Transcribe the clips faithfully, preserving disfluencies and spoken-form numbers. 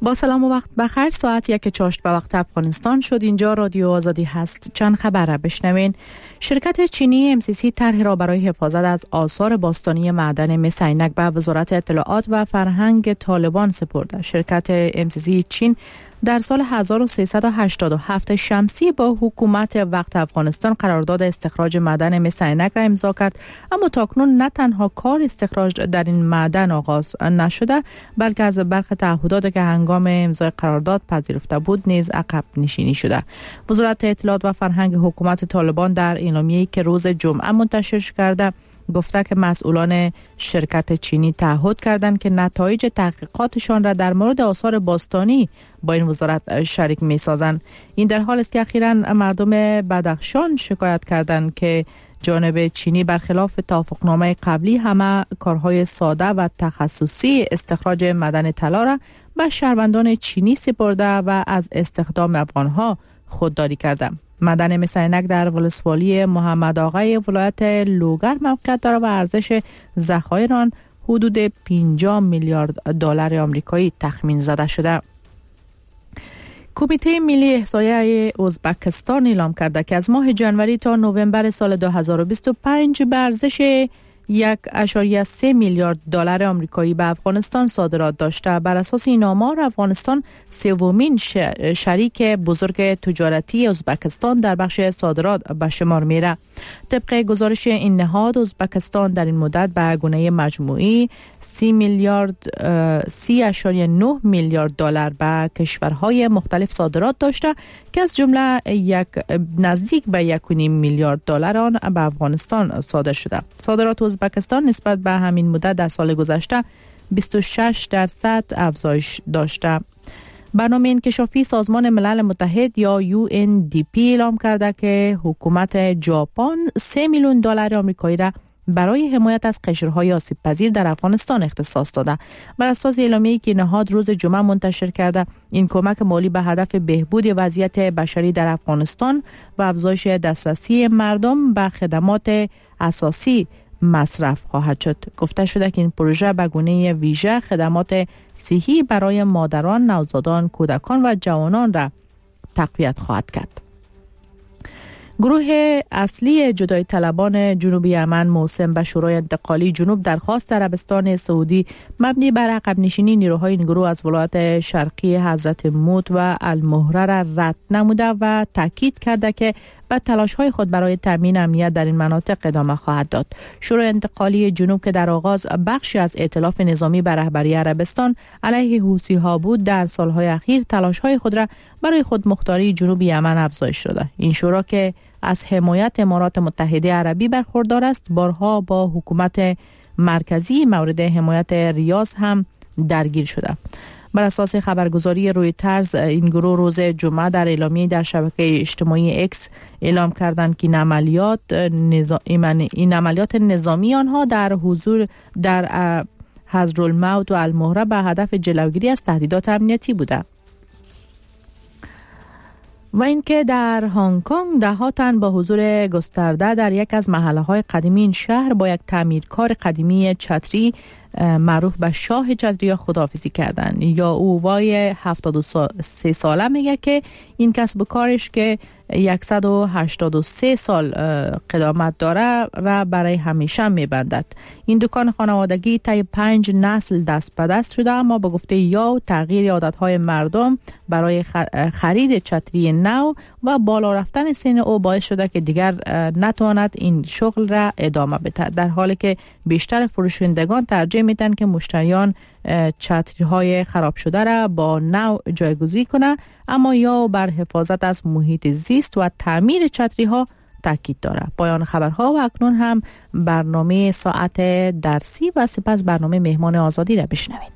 با سلام و وقت بخیر. ساعت یک چاشت به وقت افغانستان شد. اینجا رادیو آزادی هست. چند خبره بشنوین. شرکت چینی ام سی سی طرحی را برای حفاظت از آثار باستانی معدن مس عینک به وزارت اطلاعات و فرهنگ طالبان سپرده. شرکت ام سی سی چین در سال هزار و سیصد و هشتاد و هفت شمسی با حکومت وقت افغانستان قرارداد استخراج معدن مس عینک را امضا کرد، اما تاکنون نه تنها کار استخراج در این معدن آغاز نشده، بلکه از برخی تعهدات که هنگام امضای قرارداد پذیرفته بود نیز عقب نشینی شده. وزارت اطلاعات و فرهنگ حکومت طالبان در اعلامیه‌ای که روز جمعه منتشر کرده گفته که مسئولان شرکت چینی تعهد کردند که نتایج تحقیقاتشان را در مورد آثار باستانی با این وزارت شریک می سازند. این در حالی است که اخیراً مردم بدخشان شکایت کردند که جانب چینی برخلاف توافقنامه قبلی همه کارهای ساده و تخصصی استخراج معدن طلا را به شهروندان چینی سپرده و از استخدام افغانها خودداری کرده. معدن مس عینک در ولسوالی محمد آقای ولایت لوگر موقعیت دارد و ارزش ذخایر آن حدود پنجاه میلیارد دلار آمریکایی تخمین زده شده. کمیته ملی احصایه ازبکستان اعلام کرده که از ماه جنوری تا نوامبر سال دو هزار و بیست و پنج به ارزش یک ممیز سه میلیارد دلار آمریکایی به افغانستان صادرات داشته. بر اساس این آمار افغانستان سومین شریک بزرگ تجارتی ازبکستان در بخش صادرات به شمار میره. طبق گزارش این نهاد ازبکستان در این مدت به گونه مجموعی سی میلیارد سی اشاریه نه میلیارد دلار به کشورهای مختلف صادرات داشته که از جمله یک نزدیک به یک و نیم میلیارد دلار آن به افغانستان صادر شده. صادرات ازبکستان نسبت به همین مدت در سال گذشته بیست و شش درصد افزایش داشته. برنامه انکشافی سازمان ملل متحد یا یو ان دی پی اعلام کرده که حکومت ژاپن سه میلیون دلار آمریکایی را برای حمایت از قشرهای آسیب پذیر در افغانستان اختصاص داده. بر اساس اعلامیه‌ای که نهاد روز جمعه منتشر کرده، این کمک مالی به هدف بهبود وضعیت بشری در افغانستان و افزایش دسترسی مردم به خدمات اساسی مصرف خواهد شد. گفته شده که این پروژه به گونه ویژه خدمات صحی برای مادران، نوزادان، کودکان و جوانان را تقویت خواهد کرد. گروه اصلی جدای طلبان جنوب یمن موسم به شورای انتقالی جنوب درخواست عربستان سعودی مبنی بر عقب نشینی نیروهای این گروه از ولایات شرقی حضرت موت و المهره را رد نموده و تاکید کرده که به تلاش‌های خود برای تامین امنیت در این مناطق ادامه خواهد داد. شورای انتقالی جنوب که در آغاز بخشی از ائتلاف نظامی بر رهبری عربستان علیه حوثی‌ها بود، در سالهای اخیر تلاش‌های خود را برای خودمختاری جنوب یمن افزایش داده. این شورا که از حمایت امارات متحده عربی برخوردار است، بارها با حکومت مرکزی مورد حمایت ریاض هم درگیر شده. بر اساس خبرگزاری رویترز، این گروه روز جمعه در اعلامیه در شبکه اجتماعی اکس اعلام کردند که این عملیات نظام این عملیات نظامی آنها در حضور در حضرالموت و المهره به هدف جلوگیری از تهدیدات امنیتی بوده. و اینکه در هنگ کنگ ده ها تن با حضور گسترده در یک از محله‌های قدیمی این شهر با یک تعمیرکار قدیمی چتری معروف به شاه چتری خداحافظی کردند. یا اووای هفتاد و سه ساله میگه که این کسب و کارش که صد و هشتاد و سه سال قدامت داره را برای همیشه میبندد. این دکان خانوادگی طی پنج نسل دست به دست شده، اما با گفته یا تغییر عادتهای مردم برای خرید چتری نو و بالا رفتن سن او باعث شده که دیگر نتواند این شغل را ادامه بده، در حالی که بیشتر فروشندگان ترجیح میدن که مشتریان چتری‌های خراب شده را با نو جایگزین کنه، اما یا بر حفاظت از محیط زیست و تعمیر چتری‌ها تاکید دارد. پایان خبرها و اکنون هم برنامه ساعت درسی و سپس برنامه مهمان آزادی را بشنوید.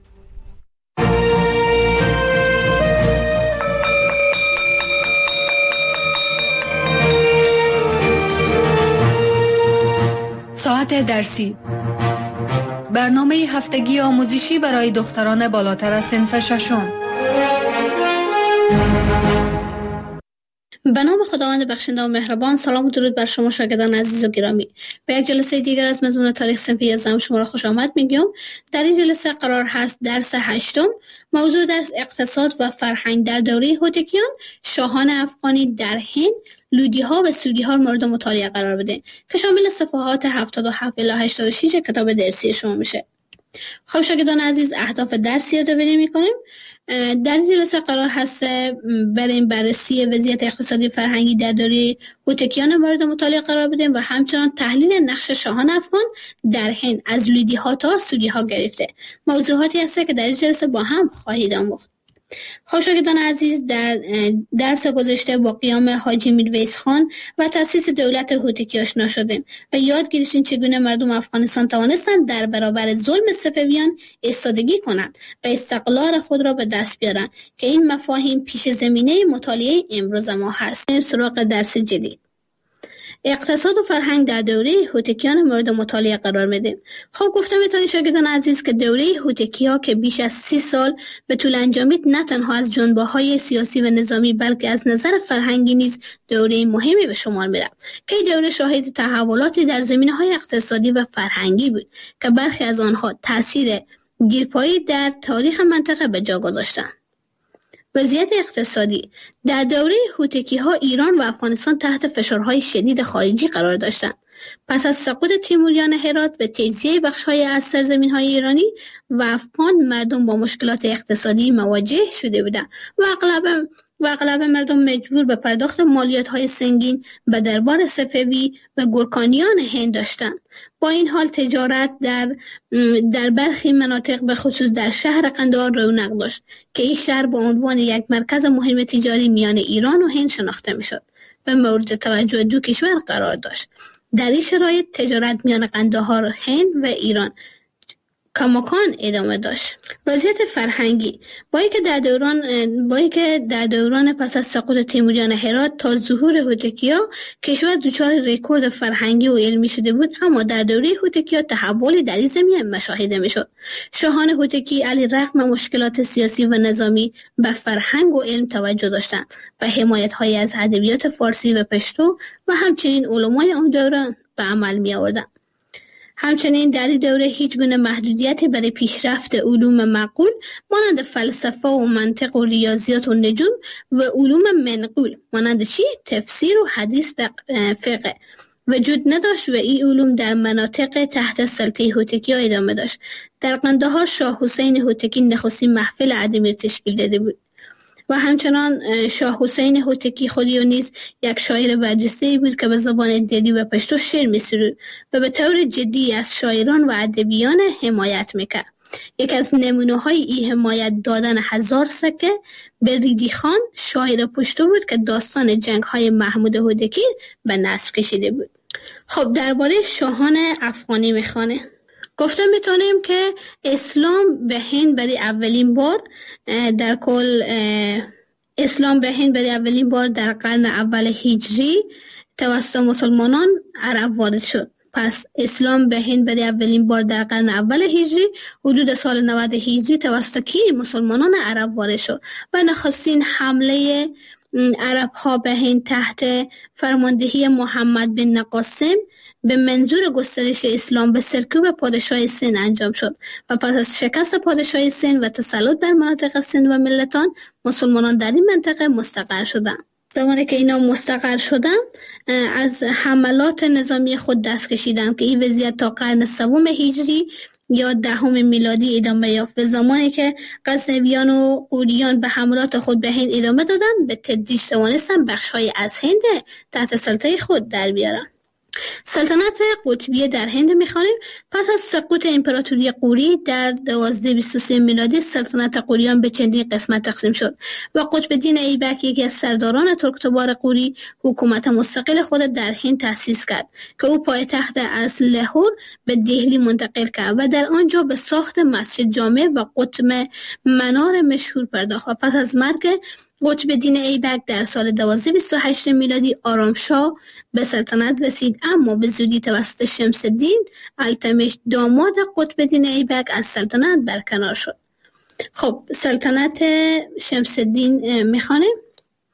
ساعت درسی، برنامه هفتگی آموزشی برای دختران بالاتر از صنف ششم. به نام خداوند بخشنده و مهربان. سلام و درود بر شما شاگردان عزیز و گرامی. به یک جلسه دیگر از مضمون تاریخ صنف یازدهم شما را خوش آمد میگم. در این جلسه قرار هست درس هشتم، موضوع درس اقتصاد و فرهنگ در دوره هوتکیان، شاهان افغانی در هند، لودی ها و سودی ها مورد مطالعه قرار بده که شامل صفحات هفتاد و هفت الی هشتاد و شش کتاب درسی شما میشه. خب شاگردان عزیز، اهداف درس یادآوری میکنیم. در این جلسه قرار هست بریم بررسی وضعیت اقتصادی فرهنگی در دوره هوتکیان مورد مطالعه قرار بدیم و همچنان تحلیل نقش شاهان افغان در هند از لودی ها تا سودی ها گرفته موضوعاتی هست که در این جلسه با هم خواهید آموخت. خب شاگردان عزیز، در درس گذشته با قیام حاجی میرویس خان و تأسیس دولت هوتکی آشنا شدیم و یاد گرفتیم چگونه مردم افغانستان توانستند در برابر ظلم صفویان ایستادگی کنند و استقلال خود را به دست بیارند که این مفاهیم پیش زمینه مطالعه امروز ما هست. سراغ درس جدید، اقتصاد و فرهنگ در دوره هوتکیان مورد مطالعه قرار میدیم. خب گفتم میتونید شاگردان عزیز که دوره هوتکی ها که بیش از سی سال به طول انجامید نه تنها از جنبه های سیاسی و نظامی بلکه از نظر فرهنگی نیز دوره مهمی به شمار میرفت که این دوره شاهد تحولاتی در زمینه های اقتصادی و فرهنگی بود که برخی از آنها تاثیر دیرپایی در تاریخ منطقه به جا گذاشتند. وضعیت اقتصادی در دوره هوتکی ها ایران و افغانستان تحت فشارهای شدید خارجی قرار داشتند. پس از سقوط تیموریان هرات و تجزیه بخش‌های از سرزمین‌های ایرانی و افغان، مردم با مشکلات اقتصادی مواجه شده بودند و اغلب و اغلب مردم مجبور به پرداخت مالیات‌های سنگین به دربار صفوی و گورکانیان هند داشتند. با این حال تجارت در در برخی مناطق به خصوص در شهر قندهار رونق داشت که این شهر به عنوان یک مرکز مهم تجاری میان ایران و هند شناخته میشد و مورد توجه دو کشور قرار داشت. در این شرایط تجارت میان قندهار، هند و ایران کماکان ادامه داشت. وضعیت فرهنگی با اینکه در دوران با اینکه در دوران پس از سقوط تیموریان هرات تا ظهور هوتکی‌ها کشور دچار رکورد فرهنگی و علمی شده بود، اما در دوره هوتکی‌ها تحولی در این زمینه مشاهده میشد. شاهان هوتکی علیرغم مشکلات سیاسی و نظامی به فرهنگ و علم توجه داشتند و حمایت‌های از ادبیات فارسی و پشتو و همچنین علمای آن دوران به عمل می‌آوردند. همچنین در این دوره هیچ گونه محدودیتی برای پیشرفت علوم معقول مانند فلسفه و منطق و ریاضیات و نجوم و علوم منقول مانند چی؟ تفسیر و حدیث و فقه وجود نداشت و این علوم در مناطق تحت سلطه هوتکی ها ادامه داشت. در قندهار شاه حسین هوتکی نخستین محفل ادبی تشکیل داده بود و همچنان شاه حسین هوتکی خودی نیز یک شاعر برجسته بود که به زبان دری و پشتو شعر می‌سرود و به طور جدی از شاعران و ادیبان حمایت میکرد. یک از نمونه‌های این حمایت دادن هزار سکه به ریدی خان، شاعر پشتو بود که داستان جنگ‌های محمود هوتکی به نثر کشیده بود. خب درباره شاهان افغانی میخوانه. گفته میتونیم که اسلام به هند برای اولین بار در کل اسلام به هند برای اولین بار در قرن اول هجری توسط مسلمانان عرب وارد شد. پس اسلام به هند برای اولین بار در قرن اول هجری حدود سال نود هجری توسط کی؟ مسلمانان عرب وارد شد و نخستین حمله عرب ها به هند تحت فرماندهی محمد بن قاسم به منظور گسترش اسلام به سرکوب پادشاه سند انجام شد و پس از شکست پادشاه سند و تسلط بر مناطق سند و ملتان، مسلمانان در این منطقه مستقر شدند. زمانی که اینا مستقر شدن از حملات نظامی خود دست کشیدند که این وضعیت تا قرن سوم هجری یا دهم میلادی ادامه یافت. به زمانی که غزنویان و غوریان به حملات خود به هند ادامه دادند، به تدریج توانستند بخش‌های از هند تحت سلطه خود در بیارند. سلطنت قطبیه در هند میخوانیم. پس از سقوط امپراتوری غوری در دوازده بیست و سه میلادی سلطنت غوریان به چندین قسمت تقسیم شد و قطب‌الدین ایبک، یکی از سرداران ترکتبار غوری، حکومت مستقل خود در هند تأسیس کرد که او پایتخت از لاهور به دهلی منتقل کرد و در آنجا به ساخت مسجد جامع و قطب منار مشهور پرداخت و پس از مرگ قطب‌الدین ایبک در سال دوازده بیست و هشت میلادی آرامشاه به سلطنت رسید، اما به زودی توسط شمس الدین التمش داماد قطب‌الدین ایبک از سلطنت برکنار شد. خب سلطنت شمس الدین میخوانیم.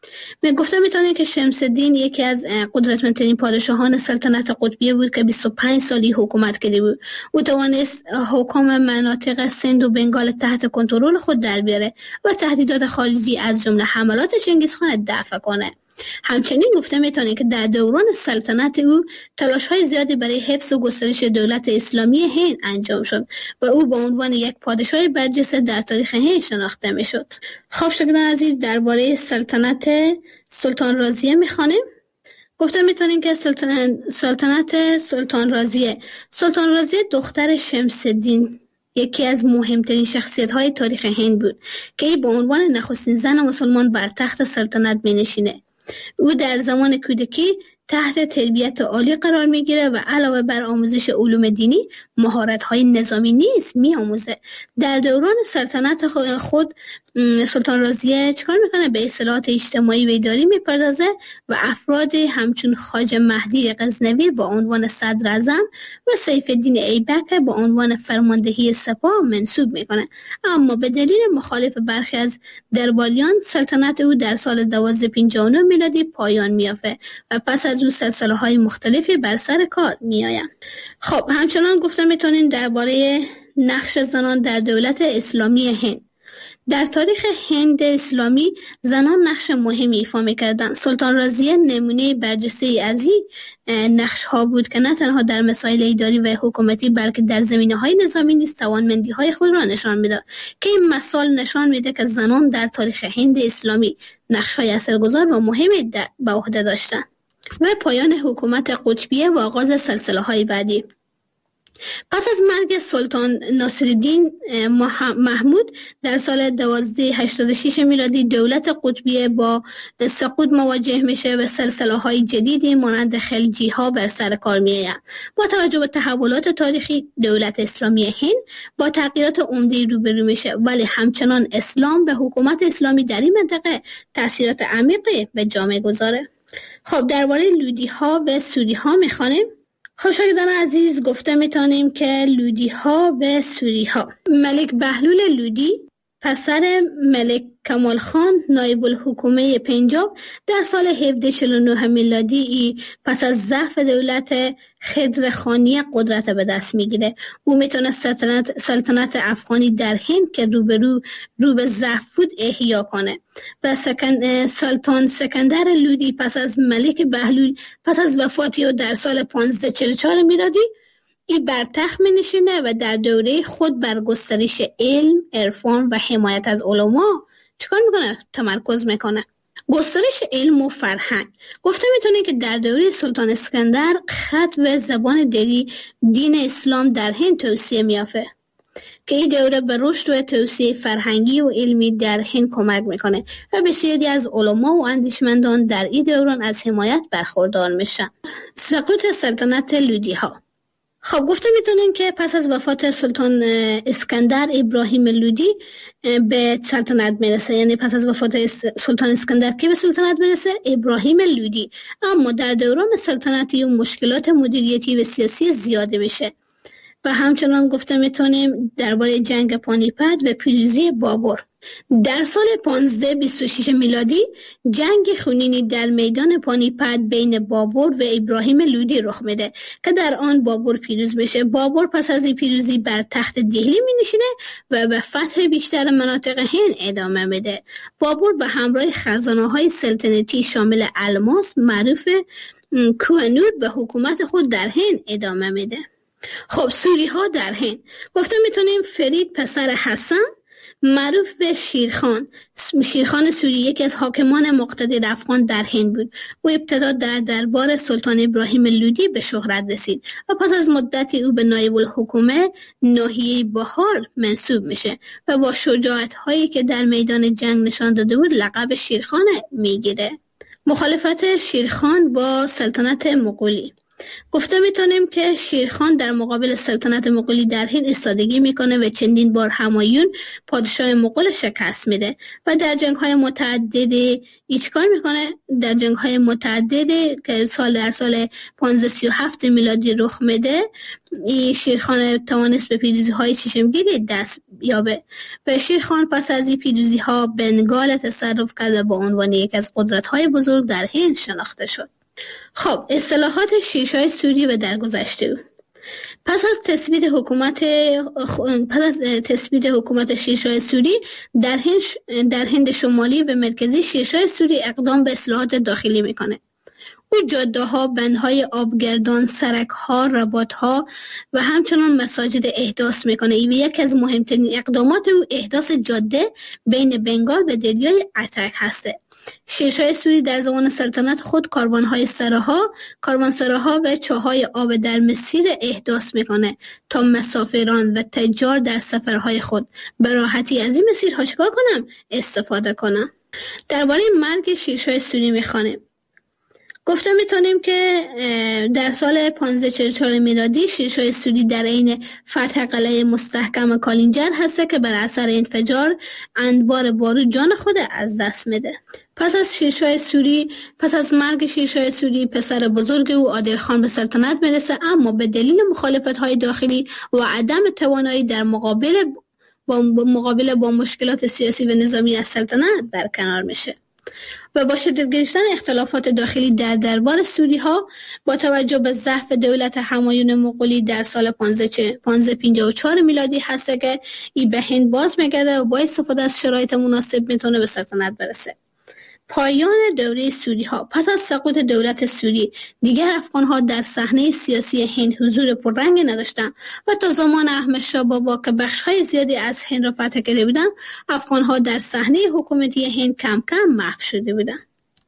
می گفتم میتونیم که شمس الدین یکی از قدرتمندترین پادشاهان سلطنت قطبیه بود که بیست و پنج سالی حکومت کرده بود. او توانست حکام مناطق سند و بنگال تحت کنترل خود در بیاره و تهدیدات خارجی از جمله حملات چنگیزخان دفع کنه. همچنین گفته میتونیم که در دوران سلطنت او تلاش‌های زیادی برای حفظ و گسترش دولت اسلامی هند انجام شد و او به عنوان یک پادشاه برجسته در تاریخ هند شناخته میشد. خب شاگردان عزیز، درباره سلطنت سلطان رازیه میخوانیم. گفته میتونیم که سلطنت سلطنت سلطان رازیه سلطان رازیه دختر شمس الدین یکی از مهمترین شخصیت‌های تاریخ هند بود که ای به عنوان نخستین زن مسلمان بر تخت سلطنت می‌نشینه. او در زمان کودکی تحت تربیت عالی قرار میگیره و علاوه بر آموزش علوم دینی مهارت‌های نظامی نیز می‌آموزه. در دوران سلطنت خود سلطان رازیه چکار میکنه؟ به اصلاحات اجتماعی و اداری میپردازه و افراد همچون خواجه مهدی غزنوی با عنوان صدر اعظم و سیف الدین ایبک با عنوان فرماندهی سپاه منصوب میکنه. اما به دلیل مخالف برخی از درباریان سلطنت او در سال دوازده پنجاه و نه میلادی پایان میافته و پس از او سلسله‌های مختلفی بر سر کار میآیند. خب همچنان گفتم میتونیم درباره نقش زنان در دولت اسلامی هند. در تاریخ هند اسلامی زنان نقش مهمی ایفا می‌کردند. سلطان رازیه نمونه برجسته از این نقش ها بود که نه تنها در مسائل اداری و حکومتی بلکه در زمینه‌های نظامی نیز توانمندی‌های خود را نشان می‌داد که این مثال نشان میده که زنان در تاریخ هند اسلامی نقش‌های اثرگذار و مهمی به عهده داشتند. و پایان حکومت قطبیه و آغاز سلسله‌های بعدی. پس از مرگ سلطان ناصرالدین محمود در سال دوازده هشتاد و شش میلادی دولت قطبیه با سقوط مواجه میشه و سلسله‌های جدیدی مانند خلجی‌ها بر سر کار میآیند. با توجه به تحولات تاریخی دولت اسلامی هند با تغییرات عمده روبرو میشه، ولی همچنان اسلام و حکومت اسلامی در این منطقه تأثیرات عمیقی به جامعه گذاره. خب درباره لودی ها و سوری ها میخوانیم. خب شاگردان عزیز، گفته میتونیم که لودی ها و سوری ها. ملک بهلول لودی پسر ملک کمال خان نایب الحکومه پنجاب در سال هفده چهل و نه میلادی پس از ضعف دولت خضر خانی قدرت به دست میگیره. او میتونه سلطنت, سلطنت افغانی در هند که روبرو رو به ضعف بود احیا کنه و سکن سلطان سکندر لودی پس از ملک بهلول پس از وفاتی او در سال پانزده چهل و چهار میلادی ای بر تخت می نشینه و در دوره خود بر گسترش علم، عرفان و حمایت از علما چیکار میکنه؟ تمرکز میکنه. گسترش علم و فرهنگ. گفته میتونه که در دوره سلطان اسکندر خط و زبان دری دین اسلام در هند توسعه میافته که این دوره به رشد و توسعه فرهنگی و علمی در هند کمک میکنه و بسیاری از علما و اندیشمندان در این دوران از حمایت برخوردار میشن. سقوط سلطنت لودی ها. خب گفته میتونیم که پس از وفات سلطان اسکندر ابراهیم لودی به سلطنت میرسه، یعنی پس از وفات سلطان اسکندر که به سلطنت میرسه ابراهیم لودی. اما در دوران سلطنتی و مشکلات مدیریتی و سیاسی زیاده میشه و همچنان گفته میتونیم درباره جنگ پانیپت و پیروزی بابر. در سال پانزده بیست و شش میلادی جنگ خونینی در میدان پانیپت بین بابر و ابراهیم لودی رخ میده که در آن بابر پیروز میشه. بابر پس از این پیروزی بر تخت دهلی می نشینه و به فتح بیشتر مناطق هند ادامه میده. بابر به همراه خزانه‌های سلطنتی شامل الماس معروف کوهنور به حکومت خود در هند ادامه میده. خب سوری ها در هند. گفته میتونیم فرید پسر حسن معروف به شیرخان شیرخان سوری یکی از حاکمان مقتدر افغان در هند بود. او ابتدا در دربار سلطان ابراهیم لودی به شهرت رسید و پس از مدتی او به نایب الحکومه ناحیه بهار منصوب میشه و با شجاعت هایی که در میدان جنگ نشان داده بود لقب شیرخان میگیره. مخالفت شیرخان با سلطنت مغولی. گفته میتونیم که شیرخان در مقابل سلطنت مغولی در هند ایستادگی میکنه و چندین بار همایون پادشاه مغول شکست میده و در جنگ های متعددی ایچ کار میکنه. در جنگ های متعددی که سال در سال پانزده سی و هفت میلادی رخ میده، این شیرخان توانست به پیروزی های چشمگیری دست یابه و شیرخان پس از این پیروزی ها بنگال تصرف کرد و با عنوان یک از قدرت های بزرگ در هند شناخته شد. خب اصطلاحات شیرشاه سوری و درگذشته. پس از تثبیت حکومت پس از تثبیت حکومت شیرشاه سوری در هند در هند شمالی و مرکزی، شیرشاه سوری اقدام به اصلاحات داخلی میکنه. او جاده‌ها، بندهای آبگردان، سرک‌ها، رباط‌ها و همچنان مساجد احداث میکنه. این یکی از مهمترین اقدامات او احداث جاده بین بنگال و دریای اتک هسته. شیرشاه سوری در زمان سلطنت خود کاروان‌های سراها، کاروانسراها و چاهای آب در مسیر احداث میکنه تا مسافران و تجار در سفرهای خود به راحتی از این مسیرها چیکار کنم؟ استفاده کنم. درباره مرگ شیرشاه سوری میخوانیم. گفته میتونیم که در سال پانزده چهل و چهار میلادی شیرشاه سوری در عین فتح قلعه مستحکم کالینجر هسته که بر اثر انفجار انبار بارود جان خود از دست میده. پس از شیرشاه سوری پس از مرگ شیرشاه سوری پسر بزرگ او عادل خان به سلطنت میرسه، اما به دلیل مخالفت‌های داخلی و عدم توانایی در مقابل با مقابله با مشکلات سیاسی و نظامی از سلطنت برکنار میشه و با شدت گرفتن اختلافات داخلی در دربار سوری ها با توجه به ضعف دولت همایون مغولی در سال پانزده پنجاه و چهار میلادی هست که این به هند باز میگرده و با استفاده از شرایط مناسب میتونه به سلطنت برسه. پایان دوره سوری ها. پس از سقوط دولت سوری دیگر افغان ها در صحنه سیاسی هند حضور پررنگی نداشتند و تا زمان احمد شاه بابا که بخش های زیادی از هند را فتح کرده بودند، افغان ها در صحنه حکومتی هند کم کم محو شده بودند.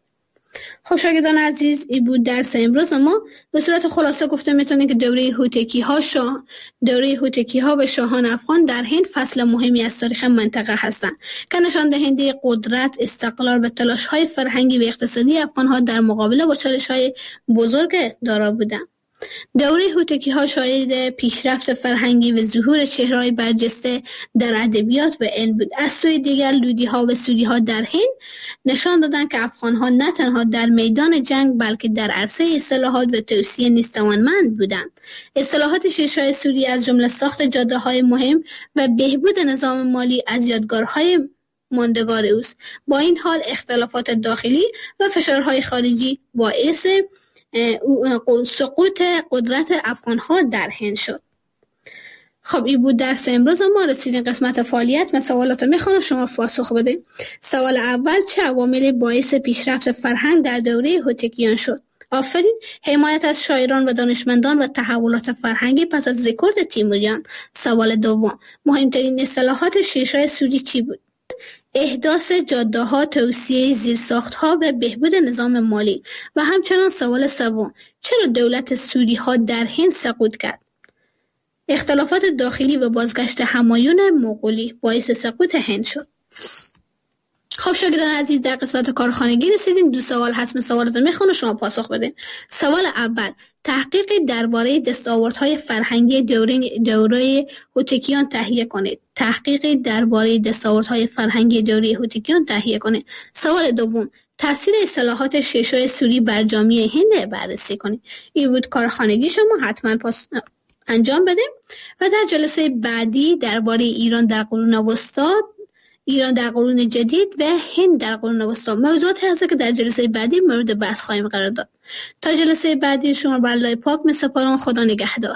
خب شاگردان عزیز، این بود درس امروز ما. به صورت خلاصه گفته میتونه که دوره هوتکی ها شاه دوره هوتکی ها و شاهان افغان در هند فصل مهمی از تاریخ منطقه هستند که نشان دهنده قدرت، استقلال و تلاش های فرهنگی و اقتصادی افغان ها در مقابله با چالش های بزرگ دارا بودند. دوره هوتکی ها شاهد پیشرفت فرهنگی و ظهور چهره‌های برجسته در ادبیات و علم بود. از سوی دیگر لودی ها و سوری ها در هند نشان دادند که افغان ها نه تنها در میدان جنگ بلکه در عرصه اصلاحات و توسعه نیز توانمند بودند. اصلاحات شیرشاه سوری از جمله ساخت جاده های مهم و بهبود نظام مالی از یادگارهای ماندگار اوست. با این حال اختلافات داخلی و فشارهای خارجی باعث سقوط قدرت افغان ها در هند شد. خب این بود درس امروز ما. رسیدین قسمت فعالیت. من سوالاتو میخوام شما پاسخ بدید. سوال اول: چه عواملی باعث پیشرفت فرهنگ در دوره هوتکیان شد؟ آفرین. حمایت از شاعران و دانشمندان و تحولات فرهنگی پس از رکورد تیموریان. سوال دوم: مهمترین اصلاحات شیرشاه سوری چی بود؟ احداث جاده‌ها، توسعه زیرساخت‌ها و بهبود نظام مالی. و همچنان سوال سوم: چرا دولت سوری ها در هند سقوط کرد؟ اختلافات داخلی و بازگشت همایون مغولی باعث سقوط هند شد. خب شاگردان عزیز، در قسمت کارخانگی رسیدیم. دو سوال هست، من سوالات رو میخونم شما پاسخ بدین. سوال اول: تحقیقی درباره دستاوردهای فرهنگی دوره دوره هوتکیان تهیه کنید. تحقیقی درباره دستاوردهای فرهنگی دوره هوتکیان تهیه کنید. سوال دوم: تاثیر اصلاحات شیرشاه سوری بر جامعه هند بررسی کنید. این بود کارخانگی شما، حتما پاس انجام بدیم. و در جلسه بعدی درباره ایران در قرون وسطی، ایران در قرون جدید و هند در قرون وسطی موضوعاتی هست که در جلسه بعدی مورد بحث خواهیم قرار داد. تا جلسه بعدی شما بر الله پاک می‌سپارم. خدا نگهدار.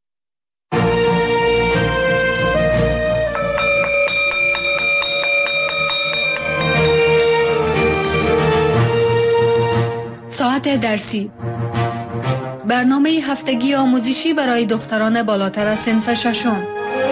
ساعت درسی، برنامه هفتگی آموزشی برای دختران بالاتر از صنف ششم.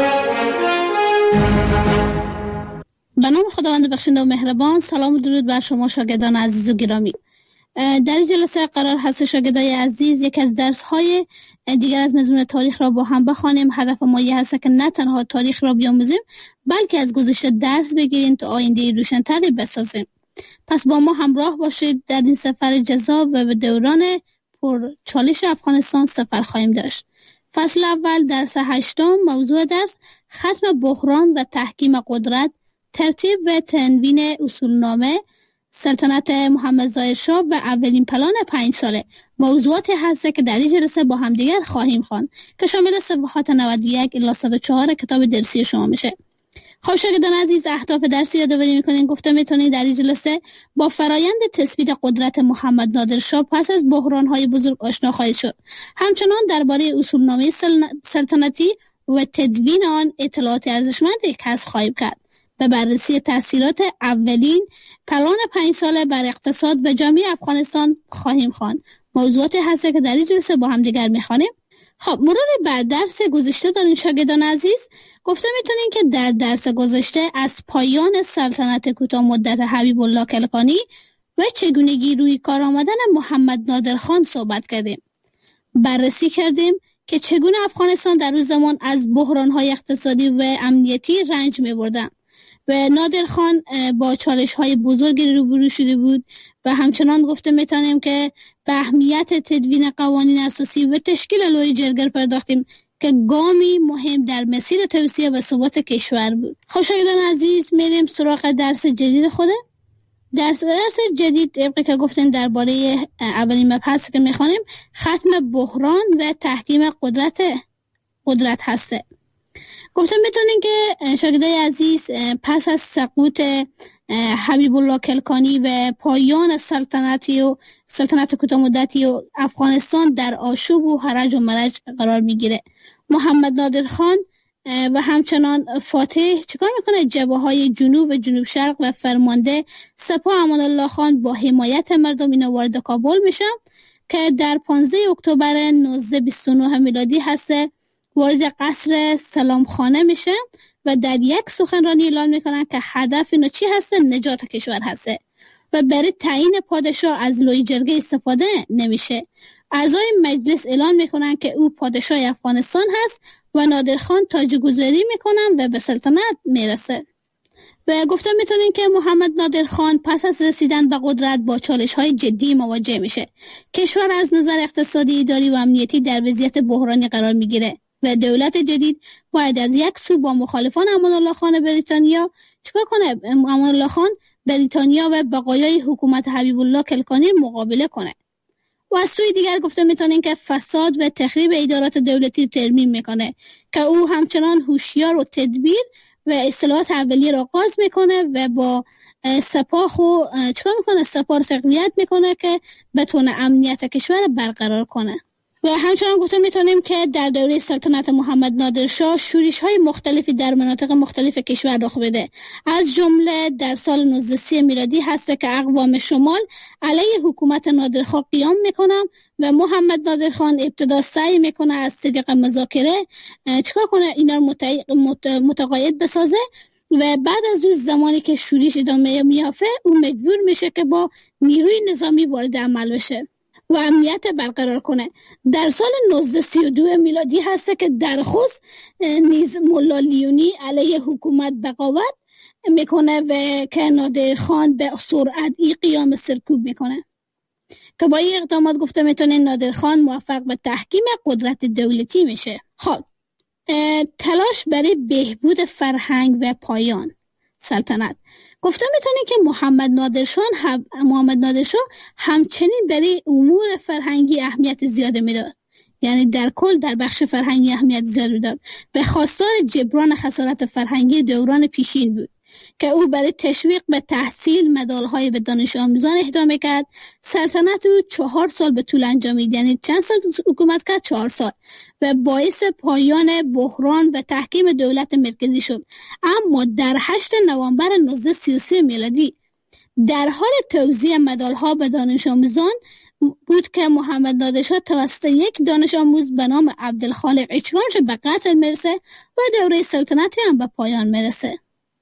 به نام خداوند بخشنده و مهربان. سلام و درود بر شما شاگردان عزیز و گرامی. در این جلسه قرار هست شاگردای عزیز یک از درس‌های دیگر از مضمون تاریخ را با هم بخوانیم. هدف ما این هست که نه تنها تاریخ را بیاموزیم بلکه از گذشته درس بگیریم تا آینده روشن‌تری بسازیم. پس با ما همراه باشید در این سفر جذاب و به دوران پر چالش افغانستان سفر خواهیم داشت. فصل اول درس هشتم، موضوع درس ختم بحران و تحکیم قدرت، ترتیب و تنوین اصولنامه سلطنت محمد ظاهر شاه و اولین پلان پنج ساله. موضوعاتی هست که در این جلسه با هم دیگر خواهیم خواند که شامل صفحات نود و یک الی صد و چهار کتاب درسی شما میشه. خب شاگردان عزیز، اهداف درسی یادآوری میکنین. گفته میتونید در این جلسه با فرایند تثبیت قدرت محمد نادر شاه پس از بحران‌های بزرگ آشنا خواهید شد. همچنان درباره اصولنامه سلطنتی و تدوین آن اطلاعات ارزشمندی کسب خواهید کرد. به بررسی تاثیرات اولین پلان پنج ساله بر اقتصاد و جامعه افغانستان خواهیم خواند. موضوعاتی هست که در این جلسه با هم دیگر میخوانیم. خب مرور بر درس گذشته داریم شاگردان عزیز. گفته میتونین که در درس گذشته از پایان سلطنت کوتاه مدت حبیب الله کلکانی و چگونگی روی کار آمدن محمد نادر خان صحبت کردیم. بررسی کردیم که چگونه افغانستان در روز زمان از بحران‌های اقتصادی و امنیتی رنج می‌بردن و نادر خان با چالش‌های بزرگی روبرو شده بود و همچنان گفته میتونیم که به اهمیت تدوین قوانین اساسی و تشکیل لوی جرگه پرداختیم که گامی مهم در مسیر توسعه و ثبات کشور بود. خب شاگردان عزیز، میریم سراغ درس جدید خوده. درس درس جدید طبق که گفتن درباره اولین مبحث که میخوانیم ختم بحران و تحکیم قدرت قدرت هسته. گفتم میتونین که شاگردای عزیز پس از سقوط حبیب الله کلکانی و پایان سلطنتی و سلطنت کوتاه مدتی و افغانستان در آشوب و هرج و مرج قرار میگیره. محمد نادر خان و همچنان فاتح چیکار میکنه؟ جبهه‌های جنوب و جنوب شرق و فرمانده سپاه امان الله خان با حمایت مردم اینا وارد کابل میشن که در پانزده اکتبر نوزده بیست و نه میلادی هست وارد قصر سلامخانه میشن و در یک سخنرانی اعلان میکنن که هدف اینا چی هست؟ نجات کشور هست و برای تعیین پادشاه از لوی جرگه استفاده نمیشه. اعضای مجلس اعلان میکنن که او پادشاه افغانستان هست و نادر خان تاجگذاری میکنن و به سلطنت میرسه. و گفتم میتونین که محمد نادر خان پس از رسیدن به قدرت با چالش های جدی مواجه میشه. کشور از نظر اقتصادی، اداری و امنیتی در وضعیت بحرانی قرار میگیره و دولت جدید باید از یک سو با مخالفان امان الله خان بریتانیا چیکار کنه؟ امان الله خان بریتانیا و بقایای حکومت حبیب الله کلکانی مقابله کنه. و از سوی دیگر گفته میتونین که فساد و تخریب ادارات دولتی ترمیم میکنه که او همچنان هوشیار و تدبیر و اصلاحات اولیه را آغاز میکنه و با سپاه خو چیکار میکنه؟ سپاه تقویت میکنه که بتونه امنیت کشور برقرار کنه. و همچنان گفته میتونیم که در دوره سلطنت محمد نادر شاه شورش های مختلفی در مناطق مختلف کشور رخ بده. از جمله در سال نوزده سی میلادی هست که اقوام شمال علیه حکومت نادر خان قیام میکنن و محمد نادر خان ابتدا سعی میکنه از طریق مذاکره چیکار کنه؟ اینا مت... متقاعد بسازه و بعد از اون زمانی که شورش ادامه میافته او مجبور میشه که با نیروی نظامی وارد عمل بشه و امنیت برقرار کنه. در سال نوزده سی و دو میلادی هست که در خوست نیز مولا لیونی علیه حکومت بغاوت میکنه و که نادر خان به سرعت ای قیام سرکوب میکنه که با این اقدامات گفته میتونه نادر خان موفق به تحکیم قدرت دولتی میشه. خب تلاش برای بهبود فرهنگ و پایان سلطنت. گفته میتونه که محمد نادر شاه هم محمد نادر شاه همچنین برای امور فرهنگی اهمیت زیاد میداد. یعنی در کل در بخش فرهنگی اهمیت زیاد میداد. به خواستار جبران خسارت فرهنگی دوران پیشین بود که او برای تشویق به تحصیل مدال‌های به دانش آموزان اهدا می‌کرد. سلطنت او چهار سال به طول انجامید، یعنی چند سال حکومت کرد؟ چهار سال و باعث پایان بحران و تحکیم دولت مرکزی شد. اما در هشتم نوامبر نوزده سی و سه میلادی در حال توزیع مدال‌ها به دانش آموزان بود که محمد نادر شاه توسط یک دانش آموز به نام عبدالخالق اچکانش به قتل میرسه و دوره سلطنتی هم به پایان میرسه.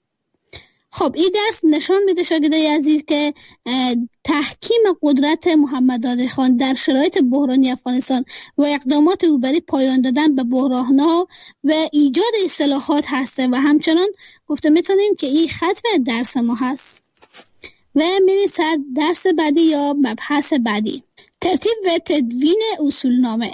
خب این درس نشان میده شاگردای عزیز که تحکیم قدرت محمد نادر خان در شرایط بحرانی افغانستان و اقدامات او برای پایان دادن به بحران‌ها و ایجاد اصلاحات هست و همچنان گفته میتونیم که این ختم درس ما هست. و میریم سر درس بعدی یا مبحث بعدی. ترتیب و تدوین اصولنامه.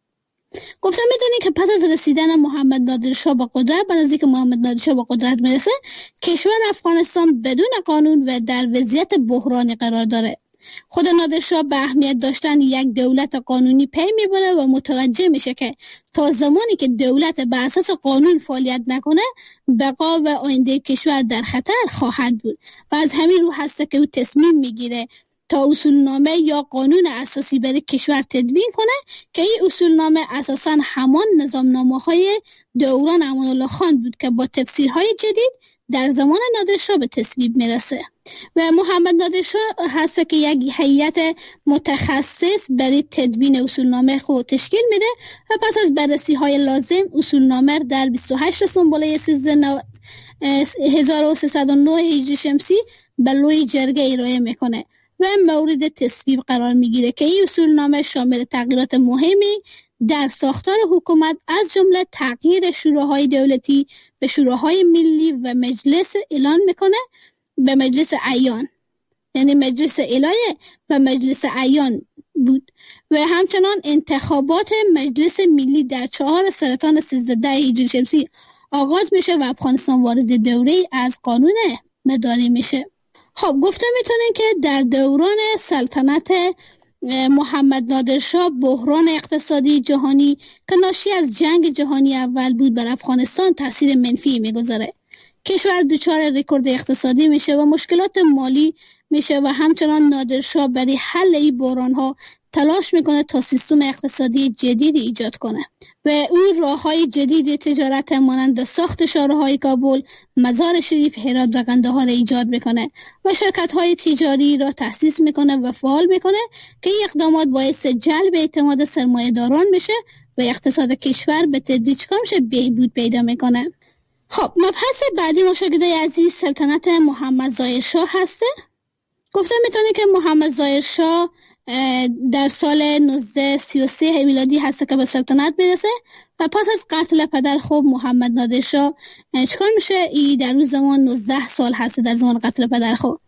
گفتم میدونی که پس از رسیدن محمد نادر شاه به قدرت، بعد از اینکه محمد نادر شاه به قدرت میرسه، کشور افغانستان بدون قانون و در وضعیت بحرانی قرار داره. خود نادر شاه به اهمیت داشتن یک دولت قانونی پی میبره و متوجه میشه که تا زمانی که دولت بر اساس قانون فعالیت نکنه، بقا و آینده کشور در خطر خواهد بود و از همین رو هست که او تصمیم میگیره تا اصولنامه یا قانون اساسی برای کشور تدوین کنه که این اصولنامه اساساً همان نظامنامه‌های دوران امان الله خان بود که با تفسیرهای جدید در زمان نادر شاه به تصویب میرسه و محمد نادر شاه هست که یک هیئت متخصص برای تدوین اصولنامه خود تشکیل میده و پس از بررسی های لازم اصولنامه در بیست و هشت سنبله سیزده هزار و سیصد و نه هجری شمسی به لوی جرگه ارائه میکنه و مورد تصویب قرار میگیره که این اصولنامه شامل تغییرات مهمی در ساختار حکومت از جمله تغییر شوراهای دولتی به شوراهای ملی و مجلس اعلان میکنه به مجلس اعیان، یعنی مجلس الهه و مجلس اعیان بود و همچنان انتخابات مجلس ملی در چهار سرطان سیزده هجری شمسی آغاز میشه و افغانستان وارد دوره از قانون مداری میشه. خب گفته میتونین که در دوران سلطنت محمد نادر شاه بحران اقتصادی جهانی که ناشی از جنگ جهانی اول بود بر افغانستان تاثیر منفی میگذاره. کشور دچار رکورد اقتصادی میشه و مشکلات مالی میشه و همچنان نادر شاه برای حل این بحران‌ها تلاش میکنه تا سیستم اقتصادی جدیدی ایجاد کنه و او راه‌های جدید تجارت مانند ساخت شاهراهای کابل، مزار شریف، هرات و قندهار را ایجاد میکنه و شرکت‌های تجاری را تأسیس میکنه و فعال میکنه که این اقدامات باعث جلب اعتماد سرمایه‌داران میشه و اقتصاد کشور به تدریج کامش بهبود پیدا میکنه. خب مبحث بعدی مشاهده عزیز سلطنت محمد ظاهر شاه هسته. گفتم میتونه که محمد ظاهر شاه در سال نوزده سی و سه میلادی هسته که به سلطنت میرسه و پس از قتل پدر خوب محمد نادر شاه چکار میشه؟ ای در روز زمان نوزده سال هسته در زمان قتل پدر خوب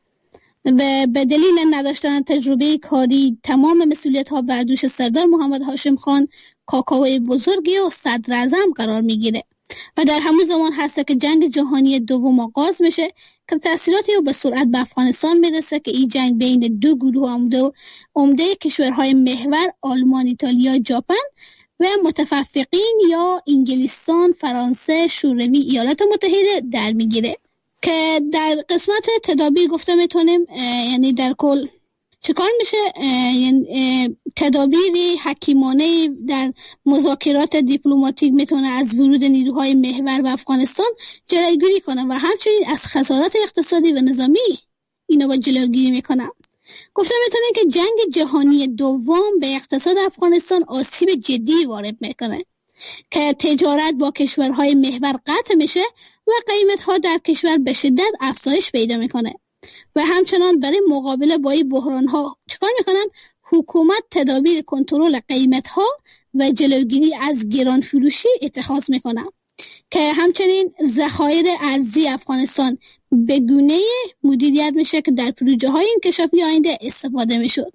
و به دلیل نداشتن تجربه کاری تمام مسئولیت ها بر دوش سردار محمد هاشم خان کاکاوی بزرگی و صدر اعظم قرار میگیره و در همون زمان هسته که جنگ جهانی دوم آغاز میشه که تأثیراتی رو به سرعت به افغانستان میرسه که این جنگ بین دو گروه عمده عمده کشورهای محور آلمان، ایتالیا، ژاپن و متفقین یا انگلستان، فرانسه، شوروی، ایالات متحده در میگیره که در قسمت تدابیر گفته میتونیم یعنی در کل چیکار میشه؟ یعنی تدابیری حکیمانه در مذاکرات دیپلماتیک میتونه از ورود نیروهای محور به افغانستان جلوگیری کنه و همچنین از خسارات اقتصادی و نظامی اینا با جلوگیری میکنه. گفته میتونه که جنگ جهانی دوم به اقتصاد افغانستان آسیب جدی وارد میکنه که تجارت با کشورهای محور قطع میشه و قیمت‌ها در کشور به شدت افزایش پیدا میکنه و همچنان برای مقابله با این بحران‌ها چیکار میکنن؟ حکومت تدابیر کنترل قیمت‌ها و جلوگیری از گران فروشی اتخاذ میکنه که همچنین ذخایر ارزی افغانستان به گونه مدیریت میشه که در پروژه‌های انکشافی آینده استفاده میشد.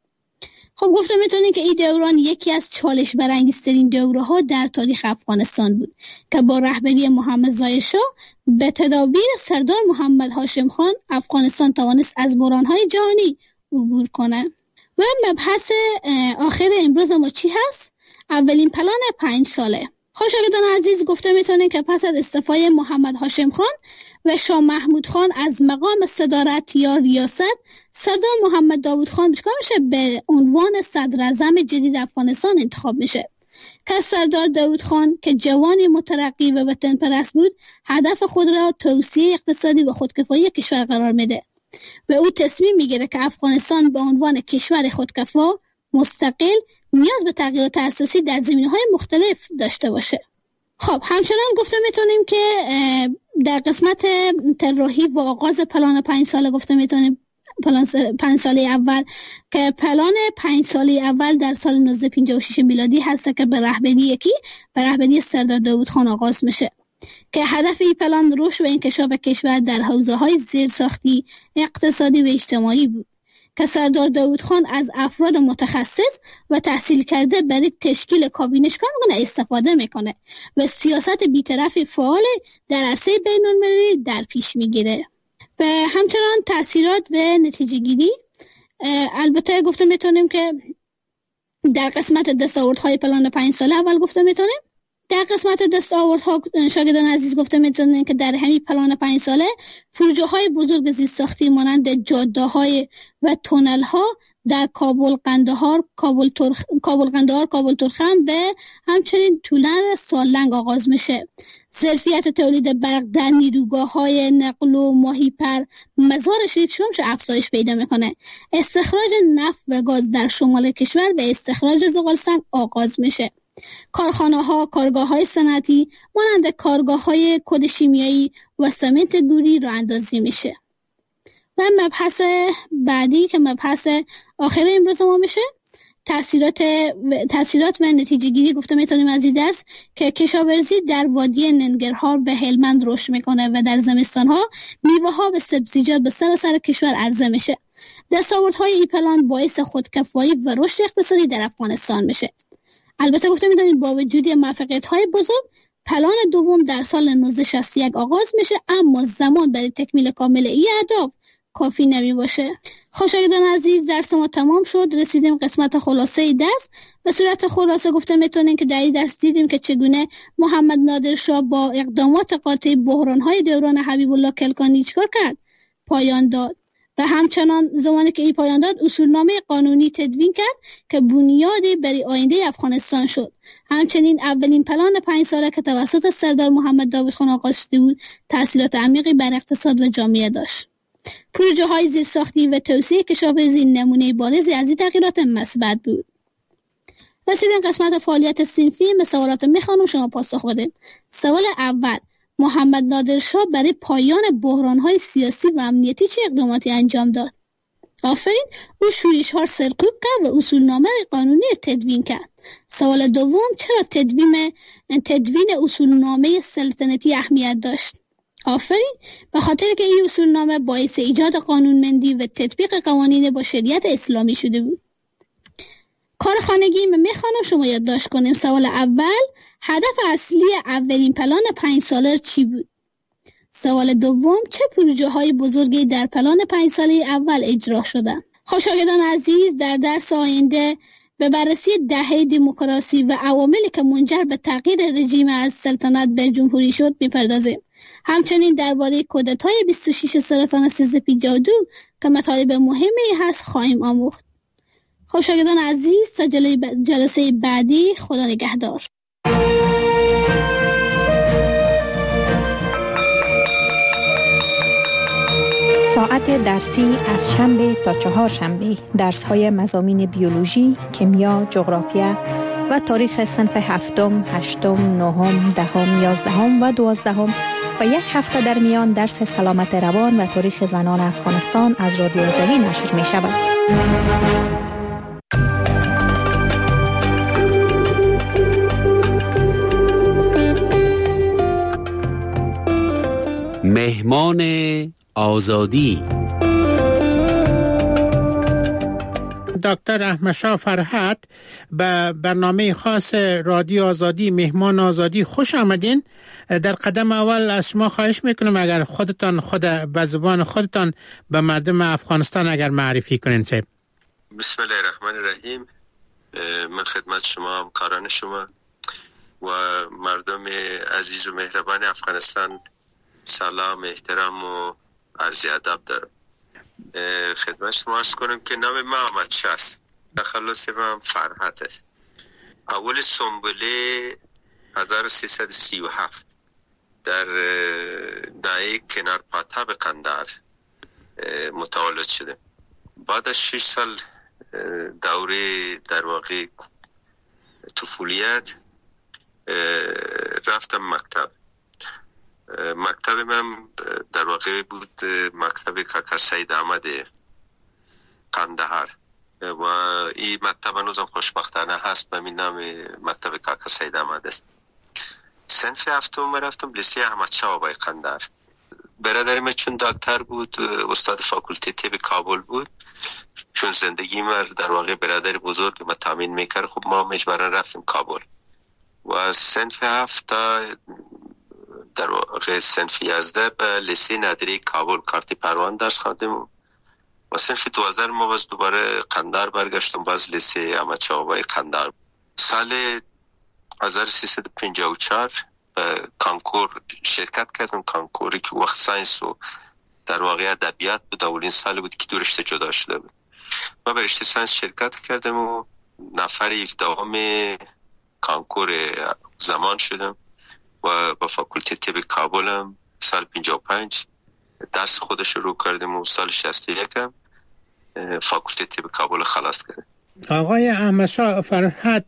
خب گفته میتونید که این دوران یکی از چالش برانگیزترین دوره‌ها در تاریخ افغانستان بود که با رهبری محمد ظاهر شاه به تدابیر سردار محمد هاشم خان افغانستان توانست از بحران‌های جهانی عبور کنه. و مبحث آخر امروز ما چی هست؟ اولین پلان پنج ساله. خوشحالان عزیز گفته میتونید که پس از استعفای محمد هاشم خان و شاه محمود خان از مقام صدارت یا ریاست، سردار محمد داود خان چیکار میشه؟ به عنوان صدر اعظم جدید افغانستان انتخاب میشه که سردار داود خان که جوانی مترقی و وطن پرست بود، هدف خود را توسعه اقتصادی و خودکفایی کشور قرار میده و او تصمیم میگیره که افغانستان به عنوان کشور خودکفا مستقل نیاز به تغییرات اساسی در زمینه‌های مختلف داشته باشه. خب همچنان گفته میتونیم که در قسمت طراحی و آغاز پلان پنج ساله گفته میتونیم پلان پنج ساله اول که پلان پنج ساله اول در سال نوزده پنجاه و شش میلادی هست که به رهبری یکی به رهبری سردار داود خان آغاز میشه که هدف این پلان رشد و انکشاف کشور در حوزه‌های زیرساختی، اقتصادی و اجتماعی بود که سردار داوود خان از افراد متخصص و تحصیل کرده برای تشکیل کابینش کنگونه استفاده میکنه و سیاست بیطرف فعال در عرصه بین المللی در پیش میگیره. و همچنان تأثیرات و نتیجه گیری، البته گفته میتونیم که در قسمت دستاوردهای پلان پنج ساله اول گفته میتونیم در قسمت دستاوردها شاگردان عزیز گفته میتونیم که در همین پلان پنج ساله پروژه های بزرگ زیرساختی مانند جاده های و تونل ها در کابل قندهار، کابل ترخ، کابل قندهار، کابل ترخم و همچنین تونل سالنگ آغاز میشه. ظرفیت تولید برق در نیروگاه های نقل و ماهیپر مزار شریف شمش افزایش پیدا میکنه. استخراج نفت و گاز در شمال کشور و استخراج زغالسنگ آغاز میشه. کارخانه ها، کارگاه های صنعتی مانند کارگاه های کد شیمیایی و سمنت گوری راه اندازی میشه. و مبحث بعدی که مبحث آخر امروز ما میشه تأثیرات تأثیرات و نتیجه گیری. گفته میتونیم از این درس که کشاورزی در وادی ننگرهار به هلمند رشد میکنه و در زمستان ها میوه ها و سبزیجات به سراسر کشور عرضه میشه. دستاوردهای این پلان باعث خودکفایی و رشد اقتصادی در افغانستان میشه. البته گفته میتونیم با وجود موفقیت های بزرگ پلان دوم در سال نوزده شصت و یک آغاز میشه، اما زمان برای تکمیل کامل این اهداف کافی نمی باشه. خوشایندان عزیز، درس ما تمام شد. رسیدیم قسمت خلاصه درس. به صورت خلاصه گفته میتونیم که در این درس دیدیم که چگونه محمد نادر شاه با اقدامات قاطع بحران‌های دوران حبیب الله کلکانی چیکار کرد؟ پایان داد. و همچنان زمانی که این پایان داد اصولنامه قانونی تدوین کرد که بنیادی برای آینده افغانستان شد. همچنین اولین پلان پنج ساله که توسط سردار محمد داوود خان آغاز شده بود تأثیرات عمیقی بر اقتصاد و جامعه داشت. پروژه های زیرساختی و توسعه کشاورزی نمونه بارزی از این تغییرات مثبت بود. رسیدیم قسمت فعالیت صنفی. سوالات میخوانم شما پاسخ بدید. سوال اول: محمد نادر شاه برای پایان بحران‌های سیاسی و امنیتی چه اقداماتی انجام داد؟ آفرین، او شورش‌ها را سرکوب کرد و اصولنامه قانونی تدوین کرد. سوال دوم: چرا تدوین تدوین اصولنامه سلطنتی اهمیت داشت؟ آفرین، به خاطر که این اصولنامه باعث ایجاد قانونمندی و تطبیق قوانین با شریعت اسلامی شده بود. کار خانگی من میخوانم شما یادداشت کنیم. سوال اول: هدف اصلی اولین پلان پنج ساله چی بود؟ سوال دوم: چه پروژه های بزرگی در پلان پنج ساله اول اجرا شدند؟ خوشایندان عزیز، در درس آینده به بررسی دهه دموکراسی و عواملی که منجر به تغییر رژیم از سلطنت به جمهوری شد میپردازیم. همچنین درباره کودتای بیست و شش سرطان سیزده پنجاه و دو که مطالب مهمی هست خواهیم آموخت. خوشایندان عزیز، تا جلسه بعدی خدا نگهدار. ساعت درسی از شنبه تا چهار شنبه درس های مضامین بیولوژی، کیمیا، جغرافیا و تاریخ صنف هفتم، هشتم، نهم، دهم، یازدهم و دوازدهم و یک هفته در میان درس سلامت روان و تاریخ زنان افغانستان از رادیو آزادی نشر می شود. مهمان آزادی دکتر احمد شاه فرهاد به برنامه خاص رادیو آزادی مهمان آزادی خوش آمدین. در قدم اول از شما خواهش میکنم اگر خودتان خود به زبان خودتان به مردم افغانستان اگر معرفی کنین. سید بسم الله الرحمن الرحیم. من خدمت شما، همکاران شما و مردم عزیز و مهربان افغانستان سلام، احترام و عرض ادب دارم. خدمت شما عرض کنم که نام ما احمد شاه است، تخلص من فرهاد است. اول سنبله هزار و سیصد و سی و هفت در ناحیه کنار پاتاب قندهار متولد شده. بعد از شش سال دوره در واقع طفولیت رفتم مکتب. مکتب من در واقع بود مکتب کاکا سید احمد قندهار و این مکتب هنوزم خوشبختانه هست، به این نام مکتب کاکا سید احمد است. صنف هفتم رفتم لیسه احمد شاه آبای قندهار. برادر من چون دکتر بود، استاد فاکولته طب کابل بود، چون زندگی من در واقع برادر بزرگ ما تامین میکرد، خب ما مجبورا رفتیم کابل و از صنف هفت تا در واقع صنف یازده به لیسه نادری کابل کارتی پروان درس خواندم و صنف دوازده ما باز دوباره قندار برگشتم، باز لیسه احمد شاه بابایی قندار. سال هزار و سیصد و پنجاه و چهار به کانکور شرکت کردم، کانکوری که وقت ساینس و در واقع ادبیات بود، اولین سال بود که دو رشته جدا شده بود. ما به رشته ساینس شرکت کردم و نفر یکدهم کانکور زمان شدم و با فاکولته طب کابلم سال پنجاه و پنج درس خودش شروع کردم و سال شصت و یک هم فاکولته طب کابل خلاص کردم. آقای احمد شاه فرهاد،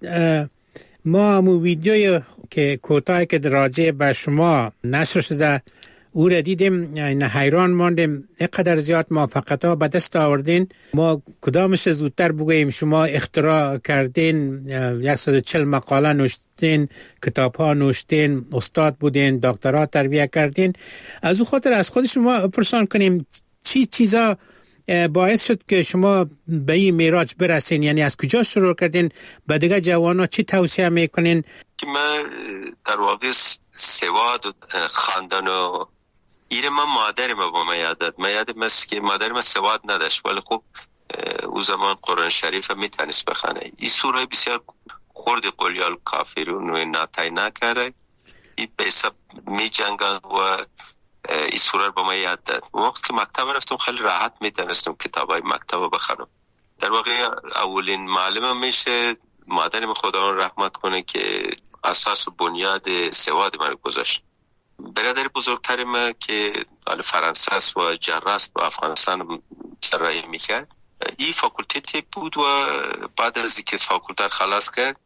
ما همون ویدیوی که کوتاهی که راجع به شما نشر شده او را دیدیم، حیران ماندیم اینقدر زیاد موفقیت ها به دست آوردین. ما کدامش زودتر بگوییم شما اختراع کردین، صد و چهل مقاله نوشتین، کتاب ها نوشتین، استاد بودین، دکترا تربیت کردین. از او خاطر از خود شما پرسان کنیم چی چیزا باعث شد که شما به این میراج برسین؟ یعنی از کجا شروع کردین؟ به دیگه جوانا چی توصیه میکنین؟ که من در واقع سواد و خواندن و ایره من مادر ما با ما یادد ما یادم است که مادر ما سواد نداشت، ولی خب او زمان قرآن شریف میتونست بخونه. این سوره بسیار خورد قلیال کافرون و ناتای نکره، این به حساب می جنگن و این سوره با ما یاد داد. وقت که مکتب رفتم خیلی راحت میتونستم کتابای مکتب بخونم. در واقع اولین معلمم میشه مادرم، خدا رحمت کنه، که اساس و بنیاد سواد من گذاشت. برادر بزرگتر ما که حال فرانسه است و جراح است و افغانستان جراحی میکرد، این فاکولته طب بود و بعد از اینکه فاکولته خلاص کرد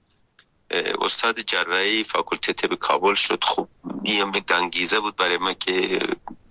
استاد جراحی فاکولته طب کابل شد. خب این هم انگیزه بود برای من که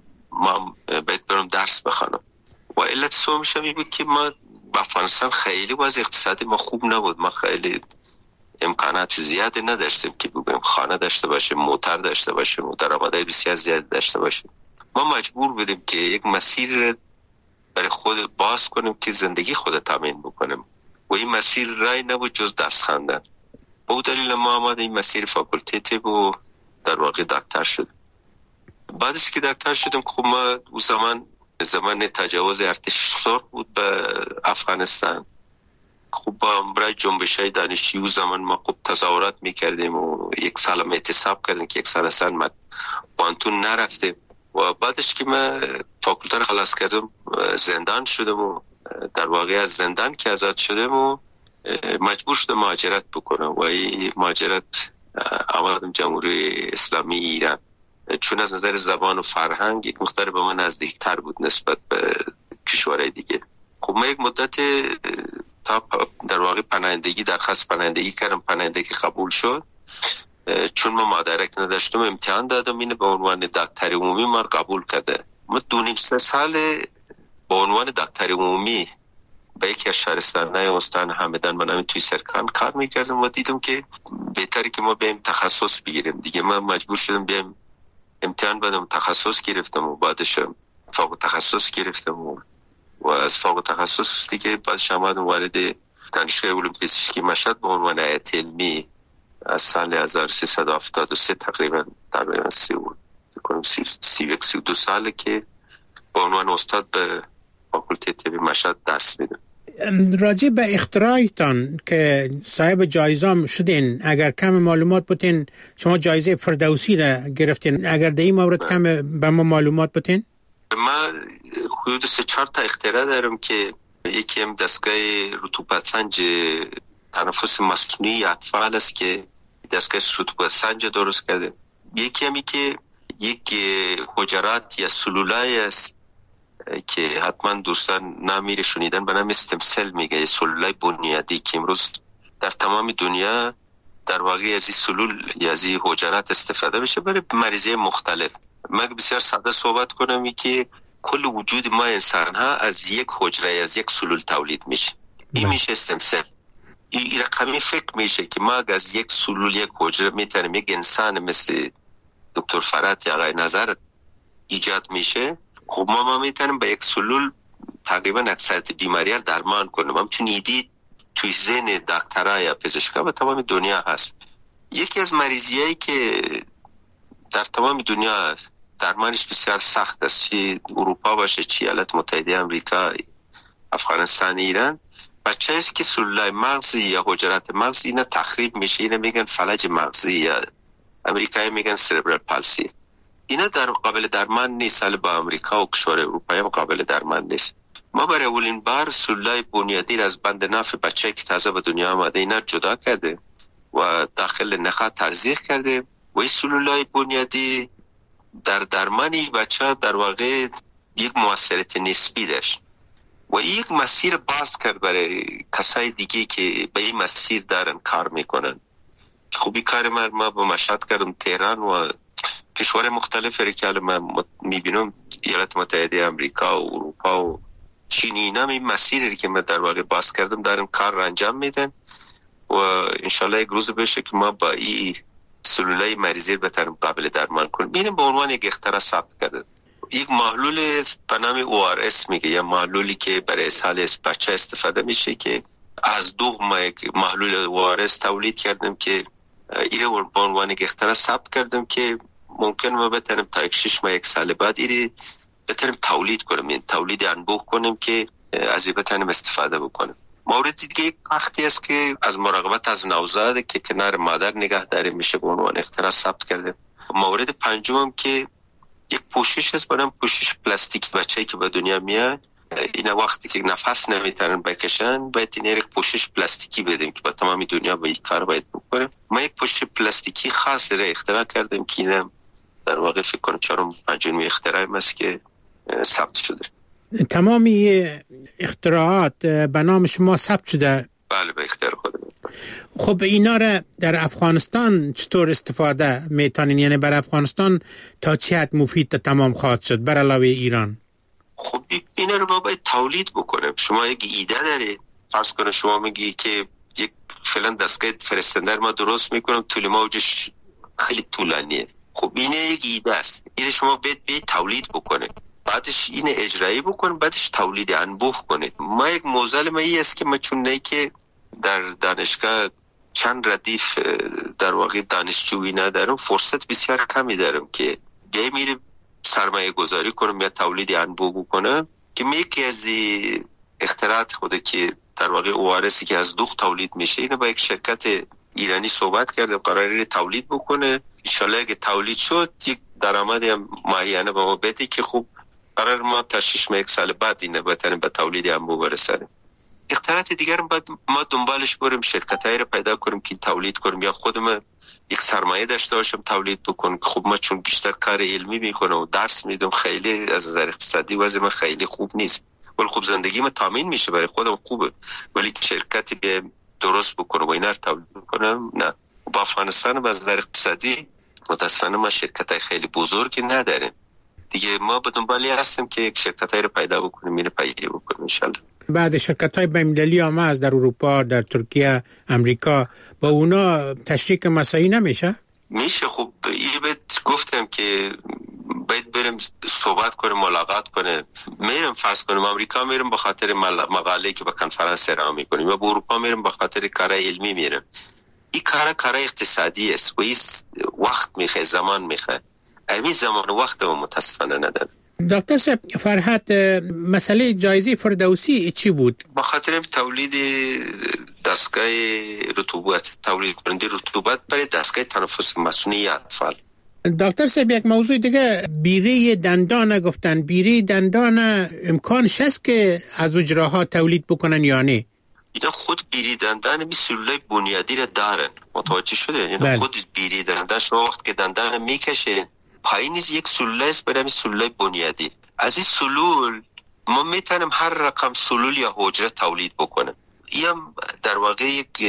ما باید برم درس بخونم و علت سومش هم بود که ما با افغانستان خیلی وضع اقتصادی ما خوب نبود، ما خیلی امکانات زیادی نداشتیم که بگویم خانه داشته باشیم، موتر داشته باشیم و درآمدهای بسیار زیاد داشته باشیم. ما مجبور بودیم که یک مسیر برای خود باز کنیم که زندگی خود تامین بکنیم و این مسیر رای نبود جز درس خواندن. با اون دلیل ما آمد این مسیر فاکولته طب و در واقع دکتر شد. بعد از که دکتر شدم، خب ما اون زمان زمان تجاوز ارتش سرخ بود به افغانستان. خب با برای جنبش‌های دانشجویی اون زمان ما خب تظاهرات میکردیم و یک سال ما اعتصاب کردیم که یک سال اصلا ما بانتون نرفتیم و بعدش که من فاکولته خلاص کردم زندان شدم و در واقع از زندان که آزاد شدم و مجبور شدم مهاجرت بکنم و این مهاجرت آمدم جمهوری اسلامی ایران، چون از نظر زبان و فرهنگ یک مقدار به من نزدیکتر بود نسبت به کشورهای دیگه. خب من یک مدت تا در واقع پناهندگی درخواست پناهندگی کردم، پناهندگی قبول شد. چون ما مدرک نداشتم امتحان دادم، اینه به عنوان دکتر عمومی ما قبول کرده. ما دو نیم سه سال به عنوان دکتر عمومی به یکی از شهرستان‌های استان همدان منم توی سرکان کار میکردم و دیدم که بهتره که ما بریم تخصص بگیریم دیگه. من مجبور شدم بریم امتحان بدم، تخصص گرفتم و بعدش فوق تخصص گرفتم و, و از فوق تخصص دیگه بعدش آمدم وارد دانشگاه علوم پزشکی مشهد به عنوان هیئت علمی از سال هزار و سیصد و هفتاد و سه تقریبا تقریبا سی و سی و یک سی و دو ساله که به عنوان استاد به فاکولته طب مشهد درس میدم. راجع به اختراعتان که صاحب جایزه شدین، اگر کم معلومات بودین، شما جایزه فردوسی را گرفتین، اگر در این مورد کم به ما معلومات بودین؟ من حدود سه چهار تا اختراع دارم که یکی هم دستگاه رطوبت سنج تنفس مصنوعی اطفال است که دستگاه رطوبت سنج درست کرده. یکی همی که یک حجرات یا سلولای است که حتما دوستان نامیره شنیدن به نام استمسل میگه، سلولای بنیادی که امروز در تمام دنیا در واقع از این سلول یا از این حجرات استفاده بشه برای مریضی مختلف. من بسیار ساده صحبت کنم ای که کل وجود ما انسان ها از یک حجره از یک سلول تولید میشه. این میشه استمسل. این رقمی فکر میشه که ما از یک سلول یک حجره میتونیم یک انسان مثل دکتر فرات یا آقای نظر ایجاد میشه، خب ما ما میتونیم به یک سلول تقریبا اکثریت بیماری را درمان کنیم. همچون ایدی توی ذهن دکترها یا پزشکا و تمام دنیا هست. یکی از مریضیایی که در تمام دنیا هست درمانش بسیار سخت است، چی اروپا باشه چی ایالات متحده آمریکا، افغانستان، ایران، بچه است که سلولای مغزی یا حجرات مغزی اینا تخریب میشه، اینا میگن فلج مغزی یا امریکایی میگن سربرال پالسی. اینا در قابل درمان نیست، حالا با امریکا و کشور اروپایی هم قابل درمان نیست. ما برای اولین بار سلولای بنیادی از بند ناف بچه که تازه به دنیا آمده اینا جدا کرده و داخل نخاع تزریق کرده و این سلولای بنیادی در درمانی بچه در واقع یک موثریت نسبی داشت و یک مسیر باز کرد برای کسای دیگه که به این مسیر دارن کار میکنن. خوبی کار من ما با مشهد کردم تهران و کشور مختلفی که من میبینم ایالات متحده آمریکا و اروپا و چین، اینا این مسیری که من در واقع باز کردم دارن کار را انجام میدن و انشالله یک روز بشه که ما با این سلولای مریضی بتونیم قابل درمان کنیم. ببینیم به عنوان یک اختراع ثبت کرده یک محلول به نام او آر اس میگه، یا محلولی که برای اسهال بچه استفاده میشه که از دو ما یک محلول او آر اس تولید کردم که اینو به عنوان یک اختراع ثبت کردم که ممکن ما بتونیم تا یک شش ماه یک سال بعد اینو بتونیم تولید کنیم، این تولید انبوه کنیم که از این بتونیم استفاده بکنیم. مورد دیگه یک وقتی است که از مراقبت از نوزاد که کنار مادر نگه داری میشه به عنوان اختراع ثبت کرده. مورد پنجم که یک پوشش است، برام پوشش پلاستیکی بچه‌ای که به دنیا میاد اینا وقتی که نفس نمیتونن بکشن باید این یک پوشش پلاستیکی بدیم که با تمام دنیا به این کار باید بکنیم. ما یک پوشش پلاستیکی خاص را اختراع کردیم که اینم در واقع فکر کنم چهارم پنجمی اختراعی است که ثبت شده. تمامی اختراعات به نام شما ثبت شده؟ بله به اختیار خودم. خب اینا را در افغانستان چطور استفاده میتونین؟ یعنی بر افغانستان تا چه حد مفید تمام خواهد شد بر علاوه ایران؟ خب اینا رو ما باید تولید بکنیم. شما یک ایده داری، فرض کنه شما میگی که یک فلان دستگاه فرستنده ما درست میکنم، طول موجش خیلی طولانیه. خب این یک ایده است، این شما باید باید تولید بکنه، بعدش این اجرایی بکنه، بعدش تولید انبوه کنه. ما یک موزل ما ای است که ما چون نه که در دانشگاه چند ردیف در واقع دانشجویی ندارم، فرصت بسیار کمی دارم که بیایی میره سرمایه گذاری کنم یا تولید انبوه بکنم. که می یکی از اختراعات خوده که در واقع اوارسی که از دوغ تولید میشه، اینو با یک شرکت ایرانی صحبت کردم قراره تولید بکنه. انشالله اگه تولید شد یک درآمدی معینه به ما بده که خوب قرار ما تا شش ماه یک سال بعد اینه بتونیم به تولید انبوه برسیم. اختراعات دیگر هم باید ما دنبالش بریم، شرکتایی رو پیدا کنیم که تولید کنیم یا خودم یک سرمایه داشته باشم تولید بکنم. خب ما چون بیشتر کار علمی میکنم و درس میدم، خیلی از نظر اقتصادی وضع من خیلی خوب نیست، ولی خب زندگی من تامین میشه، برای خودم خوبه. ولی شرکتی به درست بکنم و اینا رو تولید بکنم نه. با افغانستان از نظر اقتصادی متاسفانه ما شرکتای خیلی بزرگی نداریم دیگه. ما به دنبالی هستیم که یک شرکتایی رو پیدا بکنیم، اینو پیدا بکنیم انشالله. بعد شرکت‌های بین‌المللی هم از در اروپا، در ترکیه، امریکا، با اونا تشریک مساعی نمیشه؟ میشه. خب این بهت گفتم که باید بریم صحبت کنیم، ملاقات کنیم. میرم فرض کنیم امریکا میرم به خاطر مقاله که به کنفرانس ارائه میکنیم، و به اروپا میرم به خاطر کارهای علمی میرم. این کار کارهای اقتصادی است و این وقت میخواد، زمان میخواد. همین زمان و وقت ما متاسفانه نداریم. دکتر صاحب فرحت، مسئله جایزه فردوسی چی بود؟ با خاطر تولید دستگاه رطوبت، تولید کننده رطوبت برای دستگاه تنفس مصنوعی اطفال. دکتر صاحب یک موضوع دیگه، بیره دندان گفتن. بیره دندان امکانش هست که از اجراها تولید بکنن یا نه؟ اینا خود بیری دندان می سلولای بنیادی را دارن، متوجه شده؟ اینا بله. خود بیری دندان شما وقت که دندان میکشه پایینیز یک سلول است برای همین سلولای بنیادی. از این سلول ما میتونیم هر رقم سلول یا حجره تولید بکنیم. این هم در واقع یک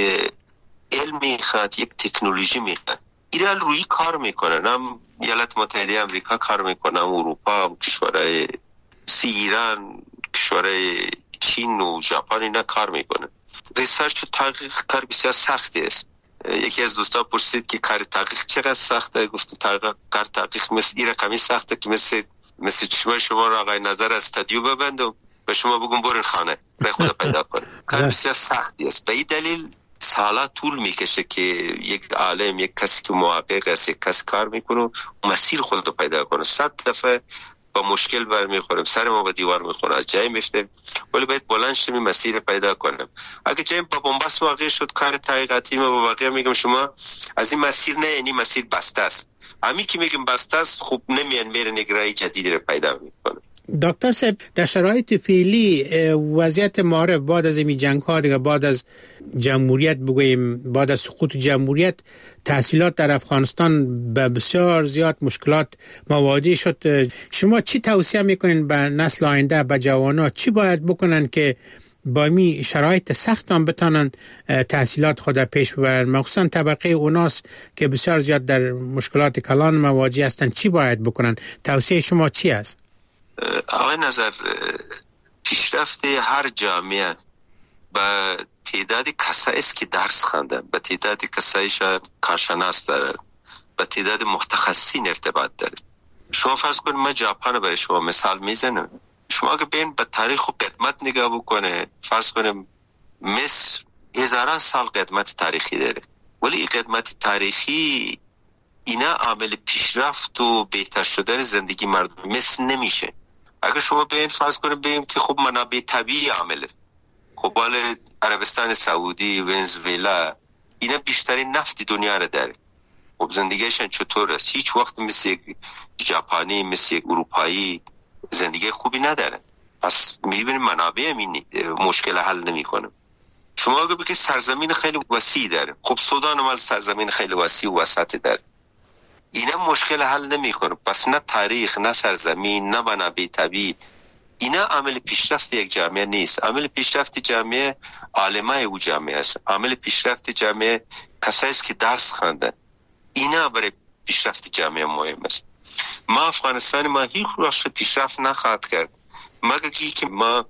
علم میخواد، یک تکنولوژی میخواد. اینا روی کار میکنن، هم ایالات متحده آمریکا کار میکنن، اروپا، هم کشورهای سی ایران، کشورهای چین و ژاپن اینا کار میکنن. ریسرچ و تحقیق کار بسیار سختی است. یکی از دوستا پرسید که کار تحقیق چقدر سخته، گفت تحقیق کار تحقیق مثل این رقمی سخته که مثل مثل چشم شما را آقای نظر از استادیو ببندم به شما بگم برین خانه به خدا پیدا کن. کار بسیار سختی است. به این دلیل سالا طول میکشه که یک عالم، یک کسی که محقق است، یک کس کار میکنه مسیر خود رو پیدا کنه. صد دفعه با مشکل برمیخوریم، سر ما به دیوار میخوره، از جای میشته، ولی باید بلند شیم مسیر پیدا کنیم. اگه جای با بنبست واقع شد کار تحقیقاتی ما با واقع میگم شما از این مسیر نه، یعنی مسیر بسته است. همین که میگم بسته است خوب نمیان میرن یک راه جدیدی رو پیدا میکنه. دکتر صاحب در شرایط فعلی وضعیت معارف بعد از این جنگ ها دیگه، بعد از جمهوریت بگوییم، بعد از سقوط جمهوریت، تحصیلات در افغانستان به بسیار زیاد مشکلات مواجه شد. شما چی توصیه میکنین به نسل آینده، به جوانان چی باید بکنن که با می شرایط سخت هم بتانن تحصیلات خود پیش ببرن، مخصوصا طبقه اوناس که بسیار زیاد در مشکلات کلان مواجه هستند؟ چی باید بکنن؟ توصیه شما چی است؟ آقای نظر، پیشرفت هر جامعه به تعداد کسایی است که درس خواندن، به تعداد کسایی شاید کارشناس دارن، به تعداد متخصصین ارتباط داره. شما فرض کنید من ژاپن برای شما مثال میزنم. شما اگه بین به تاریخ و قدمت نگاه بکنه، فرض کنیم مصر هزاران سال قدمت تاریخی داره، ولی این قدمت تاریخی اینا عامل پیشرفت و بهتر شدن زندگی مردم مصر نمیشه. اگه شما بین فرض کنید بگیم که خب منابع طبیعی عامله، خب بالا عربستان سعودی، ونزوئلا، اینا بیشترین نفت دنیا رو داره، خب زندگیشون چطور است؟ هیچ وقت مثل یک ژاپنی، مثل یک اروپایی زندگی خوبی نداره. پس میبینیم منابع همین مشکل حل نمیکنه. شما اگه بگید سرزمین خیلی وسیع داره، خب سودان مال سرزمین خیلی وسیع و وسط داره، اینا مشکل حل نمیکنه. پس نه تاریخ، نه سرزمین، نه منابع طبیعی، اینا عامل پیشرفت یک جامعه نیست. عامل پیشرفت جامعه عالمای او جامعه است. عامل پیشرفت جامعه کسایی است که درس خواندن. اینا برای پیشرفت جامعه مهم است. ما افغانستان ما هیچ رشد پیشرفت نخواهد کرد مگر که ما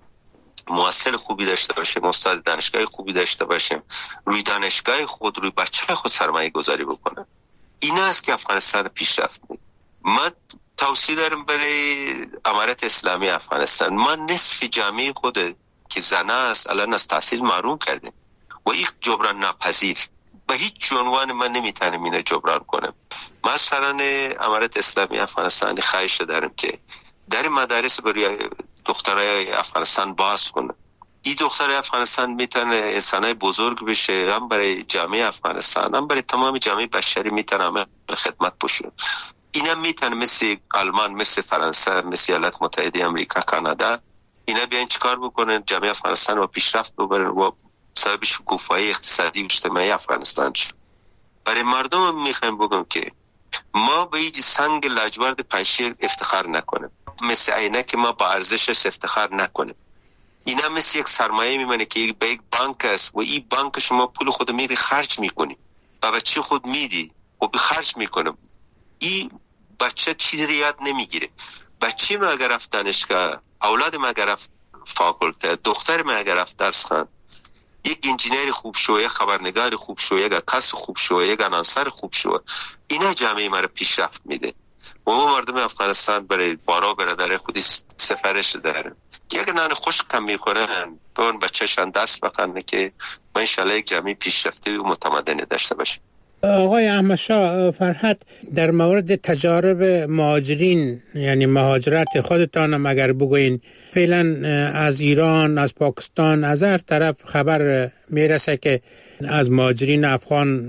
مؤثر خوبی داشته باشیم، استاد دانشگاه خوبی داشته باشیم، روی دانشگاه خود، روی بچه خود سرمایه گذاری بکنه. اینا است که افغانستان پیشرفت میده. ما توصیه دارم برای امارت اسلامی افغانستان، ما نصف جامعه خود که زنه است الان از تحصیل محروم کرده و این جبران ناپذیر. به هیچ عنوان من نمیتونم اینو جبران کنم. ما سران امارت اسلامی افغانستان خواهش دارم که در مدارس برای دخترای افغانستان باز کنه. این دخترای افغانستان میتونه انسانای بزرگ بشه، هم برای جامعه افغانستان، هم برای تمام جامعه بشری میتونه خدمت بشه. اینا میتونه مثل آلمان، مثل فرانسه، مثل ایالات متحده آمریکا، کانادا، اینا بیان چیکار بکنن؟ جامعه افغانستان رو پیشرفت ببرن و سبب شکوفایی اقتصادی و اجتماعی افغانستان شد. برای مردم میخوایم بگم که ما به این سنگ لاجورد پنجشیر افتخار نکنیم، مثل عینک ما با ارزشش افتخار نکنیم. اینا مثل یک سرمایه میمونه که به یک بانک است و این بانک شما پول خود میری خرج میکنی، با بچه خود میدی و به خرج میکنه. این بچه چیزی یاد نمیگیره. بچه ما اگر رفت دانشگاه، اولاد ما اگر رفت فاکولته، دختر ما اگر رفت درس خواند، یک انجینیر خوب شو، یک خبرنگار خوب شو، یک کس خوب شو، یک انانسر خوب شو، اینا جامعه ما رو پیشرفت میده. و ما مردم افغانستان برای بارا برادر خودی سفارش دارن که اگر نان خوش کم میکنن به اون بچه‌شان دست بخنه که ما انشالله یک جامعه پیشرفته و متمدن داشته باشیم. آقای احمد شاه فرحت، در مورد تجارب مهاجرین، یعنی مهاجرت خودتان اگر بگوین، فعلا از ایران، از پاکستان، از هر طرف خبر میرسه که از مهاجرین افغان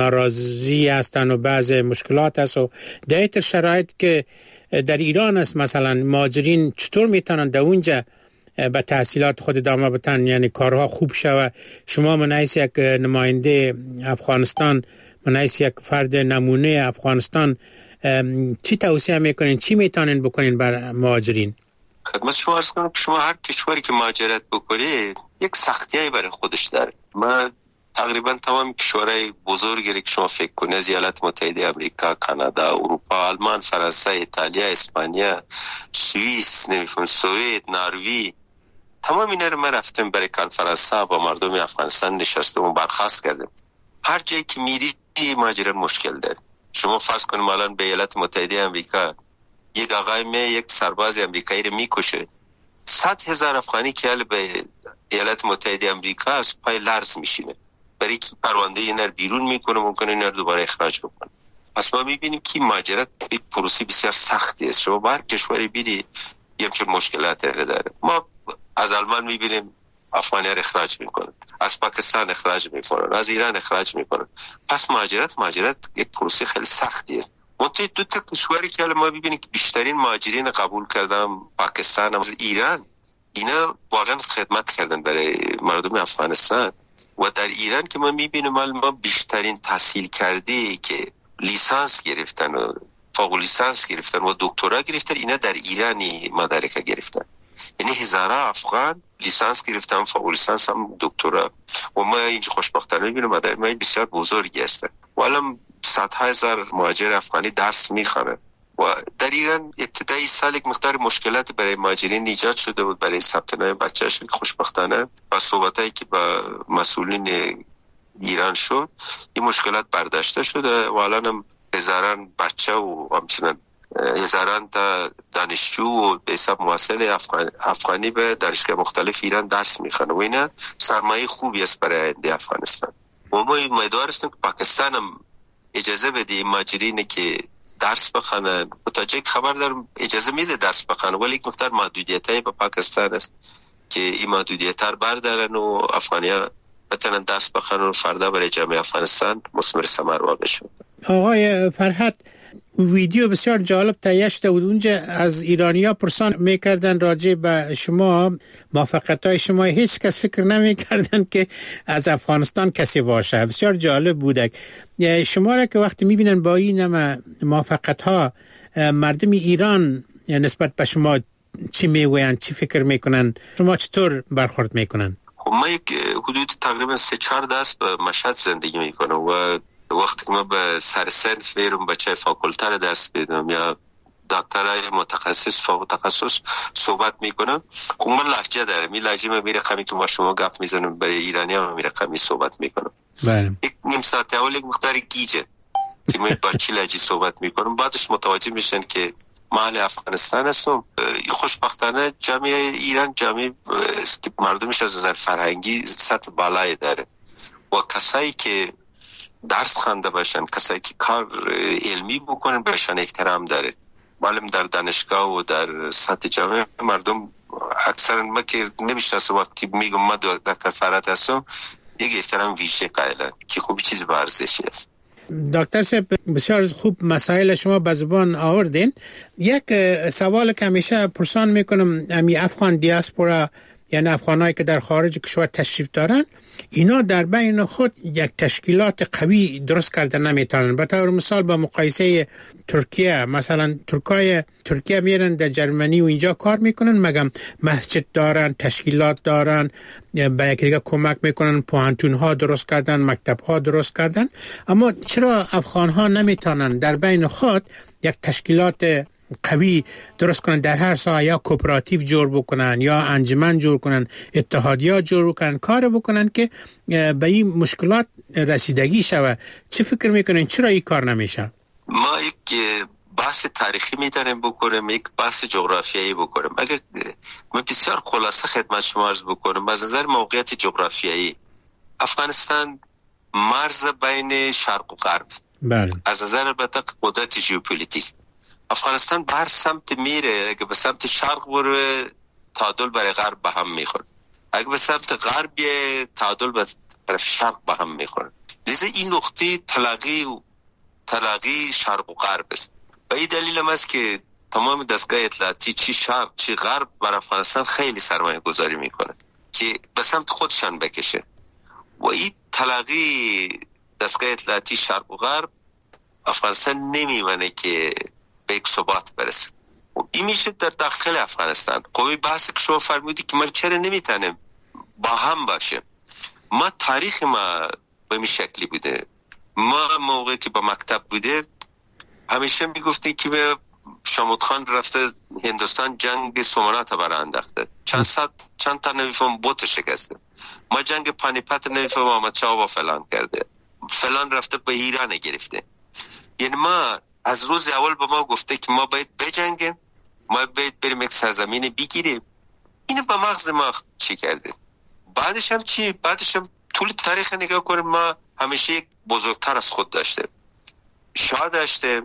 ناراضی هستند و بعض مشکلات هست و در این شرایط که در ایران است مثلا مهاجرین چطور میتونن در اونجا به تحصیلات خود ادامه بدن، یعنی کارها خوب شود؟ شما من حیث یک نماینده افغانستان، من حیث یک فرد نمونه افغانستان، چی توصیه میکنین، چی میتونین بکنین بر مهاجرین؟ خدمت شما عرض کنم که شما هر کشوری که مهاجرت بکنید یک سختیایی برای خودش داره. ما تقریبا تمام کشورهای بزرگی که شما فکر کنید، از ایالات متحده آمریکا، کانادا، اروپا، آلمان، فرانسه، ایتالیا، اسپانیا، سوئیس، نمیفهم سوئد، نروژ، تمام اینا رو ما رفتیم برای کنفرانس ها با مردم افغانستان نشستیم و برخاست کردیم. هر جایی که میری مهاجرت مشکل داره. شما فرض کنید الان به ایالات متحده آمریکا یک آقای می یک سرباز امریکایی رو میکشه، صد هزار افغانی که حال به ایالات متحده امریکا است پای لرز میشینه، برای که پرونده اینا رو بیرون میکنه، ممکنه اینا رو دوباره اخراج بکنه. پس ما میبینیم که ماجرا یک پروسه بسیار سختی است. شما بر کشوری بیدی یه همچون مشکلات داره. ما از آلمان میبینیم افغانی رو اخراج میکنن، از پاکستان اخراج میکنن، از ایران اخراج میکنن. پس مهاجرت مهاجرت یک پروسه خیلی سختیه. منتها دو تا کشوری که ما ببینیم که بیشترین مهاجرین قبول کردن پاکستان و ایران، اینا واقعا خدمت کردن برای مردم افغانستان. و در ایران که ما میبینیم ما بیشترین تحصیل کرده که لیسانس گرفتن و فوق لیسانس گرفتن و دکترا گرفتن، اینا در ایرانی مدارک گرفتن. یعنی هزارها افغان لیسانس گرفتن، فوق لیسانس هم دکترا. و ما اینجا خوشبختانه میبینیم مدارک ما بسیار بزرگی هستن. و الان صدها هزار مهاجر افغانی درس میخوانند. و در ایران ابتدای سال یک مقدار مشکلات برای مهاجرین ایجاد شده بود برای ثبت نام بچه‌شون، که خوشبختانه با صحبتایی که با مسئولین ایران شد این مشکلات برداشته شده و الان هم هزاران بچه و همچنان هزاران تا دانشجو و به حساب مواصل افغان افغانی به دانشگاه مختلف ایران درس میخوانند و اینا سرمایه خوبی است برای آینده افغانستان. و ما امیدوار هستیم که پاکستان هم اجازه بده مهاجرین که درس بخوانند. متوجه خبر دارم اجازه میده درس بخوانند، ولی یک مقدار محدودیتایی به پاکستان است که این محدودیت‌ها رو بردارن و افغانی‌ها بتونن درس بخوانند و فردا برای جامعه افغانستان مثمر ثمر واقع شد. آقای فرحت، ویدیو بسیار جالب تهیه شده بود، اونجا از ایرانی‌ها پرسان میکردن راجع به شما، موفقیت‌های شما. هیچ کس فکر نمیکردن که از افغانستان کسی باشه. بسیار جالب بوده. شما را که وقتی میبینن با این موفقیت‌ها، مردم ایران نسبت به شما چی میگویند، چی فکر میکنن، شما چطور برخورد میکنن؟ ما یک حدود تقریبا سه چهار دست به مشهد زندگی میکنم و وقتی که ما به سر صنف میرم بچه فاکولته رو درس میدم یا دکترای متخصص فوق تخصص صحبت میکنم، خب من لهجه دارم. این لهجه من میره قمی که با شما گپ میزنم برای ایرانی ها میره قمی صحبت میکنم. بله. یک نیم ساعت اول یک مقدار گیجه که من با چی لهجه صحبت میکنم، بعدش متوجه میشن که محل افغانستان هستم. خوشبختانه جامعه ایران جامعه که مردمش از نظر فرهنگی سطح بالایی داره و کسایی که درس خوانده باشن، کسایی که کار علمی بکنن بهشان احترام داره. معلوم در دانشگاه و در سطح جامعه مردم اکثرا ما که نمیشناسه وقتی میگم ما دکتر فرحت هستم یک احترام ویژه قائلن که خوب چیز با ارزشی است. دکتر صاحب بسیار خوب مسائل شما به زبان آوردین. یک سوال که همیشه پرسان میکنم، امی افغان دیاسپورا یعنی افغانایی که در خارج کشور تشریف دارن، اینا در بین خود یک تشکیلات قوی درست کرده نمیتونن. به طور مثال با مقایسه ترکیه، مثلا ترکای ترکیه میرن در جرمنی و اینجا کار میکنن، مگم مسجد دارن، تشکیلات دارن، به یکی دیگه کمک میکنن، پوهنتون ها درست کردن، مکتب ها درست کردن. اما چرا افغان ها نمیتونن در بین خود یک تشکیلات قوی درست کنن، در هر ساحه یا کوپراتیو جور بکنن یا انجمن جور کنن، اتحادیات جور بکنن، کار بکنن که به این مشکلات رسیدگی شود؟ چه فکر میکنین چرا این کار نمیشه؟ ما یک بحث تاریخی میتونیم بکنیم، یک بحث جغرافیایی بکنیم. اگه من بسیار خلاصه خدمت شما عرض بکنم، از نظر موقعیت جغرافیایی افغانستان مرز بین شرق و غرب. بله. از نظر البته قدرت ژئوپلیتیک افغانستان به هر سمت میره، اگه به سمت شرق بره تعادل برای غرب به هم میخوره، اگه به سمت غرب بیه تعادل به طرف شرق به هم میخوره. لذا این نقطه تلاقی و تلاقی شرق و غرب است. و این دلیل هم است که تمام دستگاه اطلاعاتی چی شرق چی غرب بر افغانستان خیلی سرمایه گذاری میکنه که به سمت خودشان بکشه. و این تلاقی دستگاه اطلاعاتی شرق و غرب افغانستان نمیمونه که به یک ثبات برسه. این میشه در داخل افغانستان. قوی بحث که شما فرمودی که ما چرا نمیتونیم با هم باشیم، ما تاریخ ما به این شکلی بوده. ما موقعی که با مکتب بوده همیشه میگفتی که به شامود خان رفته هندوستان جنگ سومنات برای انداخته، چند صد چند تا نویفم بوت شکسته، ما جنگ پانیپت نویفم آمد شاه و فلان کرده، فلان رفته به ایران گرفته. یعنی ما از روز اول به ما گفته که ما باید بجنگیم، ما باید بریم یک سرزمین بگیریم. اینو به مغز ما چی کرده؟ بعدش هم چی؟ بعدش هم طول تاریخ نگاه کنیم، ما همیشه یک بزرگتر از خود داشته، شاه داشته،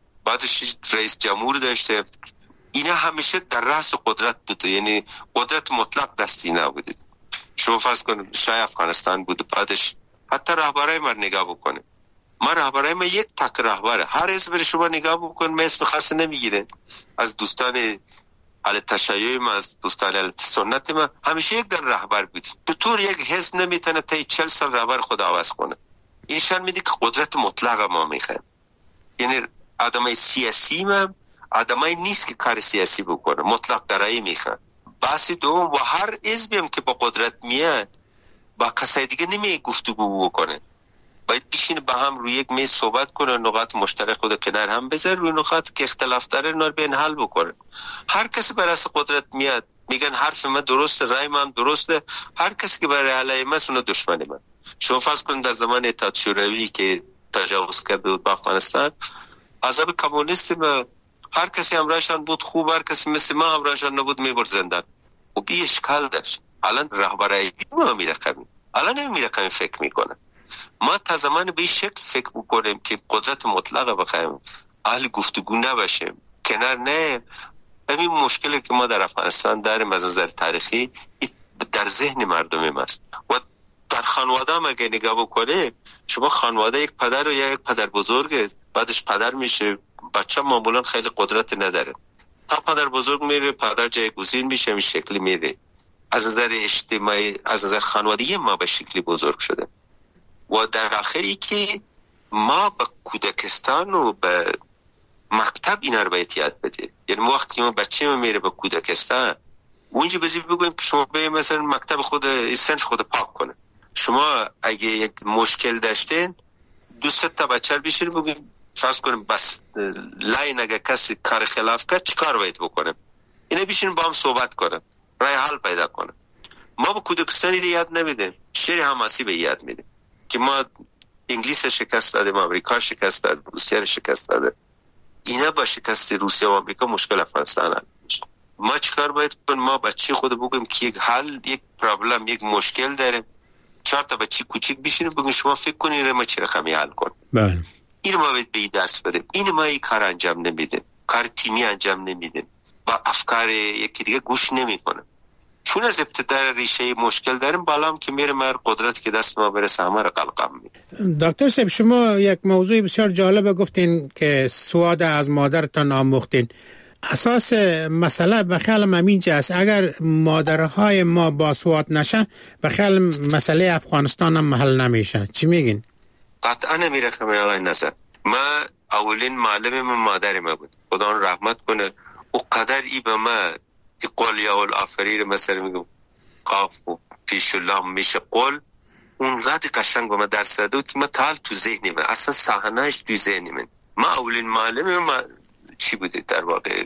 بعدش رئیس جمهور داشته. اینا همیشه در رأس قدرت بوده، یعنی قدرت مطلق دستی نبوده. شما فرض کنید شاه افغانستان بود، بعدش حتی رهبرای ما نگاه بکنه، ما رهبرای ما یک تک رهبره، هر حزب شما نگاه بکن ما اسم خاص نمیگیره، از دوستان اهل تشیع ما، از دوستان اهل سنت ما، همیشه یک در رهبر بود. چطور یک حزب نمیتونه تا چهل سال رهبر خود عوض کنه؟ این نشان میده که قدرت مطلق ما میخوایم. یعنی آدمای سیاسی ما آدمای نیست که کار سیاسی بکنه، مطلق درایی میخوان. بحث دوم، و هر حزبی هم که با قدرت میاد با کسای دیگه نمی گفتگو بکنه، باید بشینه با هم روی یک میز صحبت کنه، نقاط مشترک خود کنار هم بذاره، روی نقاط که اختلاف داره نور بین حل بکنه. هر کسی بر اساس قدرت میاد میگن حرف من درسته، رای من درسته، هر کسی که برای علیه من اون دشمن من. شما فرض کنید در زمان اتحاد شوروی که تجاوز کرده بود به افغانستان، حزب کمونیست ما هر کسی همراهشان بود خوب، هر کسی مثل ما همراهشان نبود میبرد زندان. و بی اشکال داشت. الان رهبرای ما میرقمی، الان نمیرقمی فکر میکنه. ما تا زمان به این شکل فکر بکنیم که قدرت مطلقه بخوایم، اهل گفتگو نباشیم، کنار نه، همین مشکلی که ما در افغانستان داریم از نظر تاریخی در ذهن مردم ماست. و در خانواده هم اگه نگاه بکنه، شما خانواده یک پدر و یا یک پدر بزرگ، بعدش پدر میشه، بچه معمولا خیلی قدرت نداره، تا پدر بزرگ میره پدر جایگزین میشه، این شکلی میره. از نظر اجتماعی، از نظر خانوادگی ما به شکلی بزرگ شده. و در آخری که ما به کودکستان و به مکتب اینا رو باید یاد بده. یعنی وقتی ما بچه ما میره به کودکستان، اونجا بزید بگویم که شما به مثلا مکتب خود سنج خود پاک کنه. شما اگه یک مشکل داشتین دوست تا بچه رو بیشتر بگویم فرض کنیم بس لاین اگه کسی کار خلاف کرد چی کار باید بکنیم، اینا بیشتر با هم صحبت کنیم، رای حل پیدا کنیم. ما به کودکستانی رو یاد نمیدیم، شعر حماسی به یاد میدیم که ما انگلیس شکست دادیم، امریکا شکست داد، روسیه شکست داده. اینا با شکست روسیه و امریکا مشکل افغانستان حل میشه. ما چیکار باید کنیم؟ ما بچه خود بگیم که یک حل، یک پرابلم، یک مشکل داره، چهار تا بچه کوچیک بشینیم بگیم شما فکر کنید ما چه رقمی حل کنیم. بله. اینو ما باید به این درس بدیم. اینو ما این کار انجام نمیدیم، کار تیمی انجام نمیدیم، با افکار یکی دیگه گوش نمیکنیم. چون از ابتدا ریشه مشکل داریم، بالا هم که میره مر قدرت که دست ما برسه همه رو قلقم میده. دکتر صاحب، شما یک موضوع بسیار جالب گفتین که سواد از مادرتان آموختین. اساس مسئله به خیالم همینجا است، اگر مادرهای ما با سواد نشن به خیال مسئله افغانستان هم محل نمیشه. چی میگین؟ قطعا نمیره که آقای نظر. ما اولین معلم من مادر ما بود، خدا اون رحمت کنه. او قدر ای به ما که قول یا الافریر مثلا میگم قاف و پیش لام میشه قول، اونقدر قشنگ به ما درس داد که ما تال تو ذهنی من، اصلا صحنهش تو ذهنی من. ما اولین معلم ما چی بوده؟ در واقع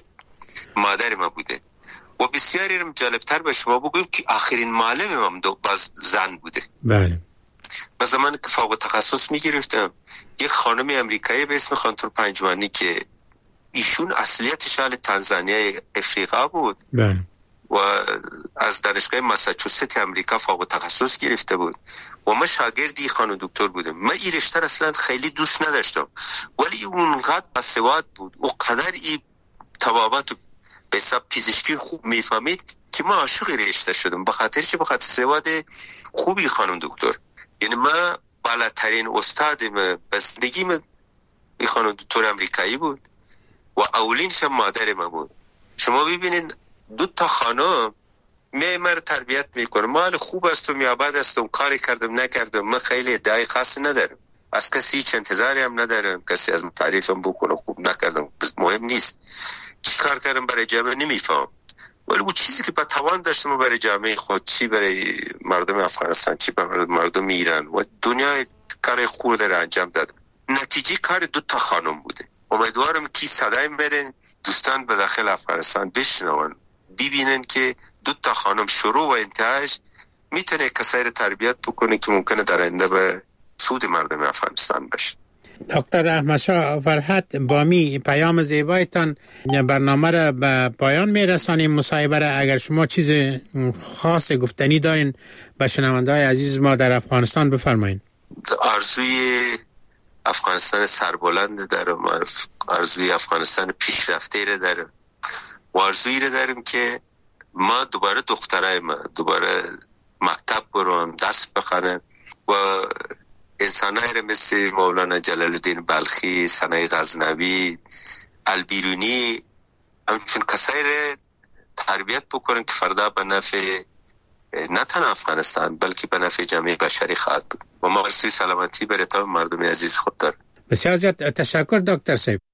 مادر ما بوده. و بسیاری رم جالبتر به شما بگویم که آخرین معلم ما دو باز زن بوده. بله. من زمانی که فوق تخصص میگرفتم یک خانم امریکایی به اسم خانم پنجوانی که ایشون اصلیتش اهل تانزانیای افریقا بود. بله. و از دانشگاه ماساچوست امریکا فوق تخصص گرفته بود و من شاگردی خانم دکتر بودم. من این رشته اصلا خیلی دوست نداشتم، ولی اونقدر باسواد بود، اونقدر این طبابت به حساب پزشکی خوب میفهمید که من عاشق رشته شدم، به خاطر چه؟ به خاطر سواد خوبی خانم دکتر. یعنی من بالاترین استاد من به زندگی من این خانم دکتر امریکایی بود و اولینش مادر من بود. شما ببینید دو تا خانم می مر تربیت میکنه. مال خوب استم یا بد استم، کاری کردم نکردم، من خیلی ادعای خاصی ندارم، از کسی هیچ انتظاری هم ندارم، کسی از من تعریفم بکنه خوب نکردم مهم نیست، چی کار کردم برای جامعه نمیفهم، ولی اون چیزی که با توان داشتم برای جامعه خود، چی برای مردم افغانستان، چی برای مردم ایران و دنیا کار خوب داره انجام داد. نتیجه کار دو تا خانم بوده. امیدوارم که صدای برن دوستان به داخل افغانستان بشنون، ببینن که دو تا خانم شروع و انتهاش میتونه کسایی رو تربیت بکنه که ممکنه در آینده به سود مردم افغانستان باشه. دکتر احمد شاه فرهاد، با می پیام زیبایتان برنامه را به پایان میرسانیم. مصاحبه را اگر شما چیز خاص گفتنی دارین به شنونده‌های عزیز ما در افغانستان بفرمایید. آرزوی افغانستان سربلند دارم، آرزوی افغانستان پیشرفته را دارم و آرزویی را دارم که ما دوباره دخترای ما دوباره مکتب برون، درس بخونن و انسانایی را مثل مولانا جلال الدین بلخی، سنای غزنوی، البیرونی، همچون کسایی را تربیت بکنن که فردا به نفع نه تنها افغانستان بلکه به نفع جامعه بشری خواهد بود. و ما آرزوی سلامتی برای تمام مردم عزیز خود دارم. بسیار زیاد تشکر دکتر صاحب.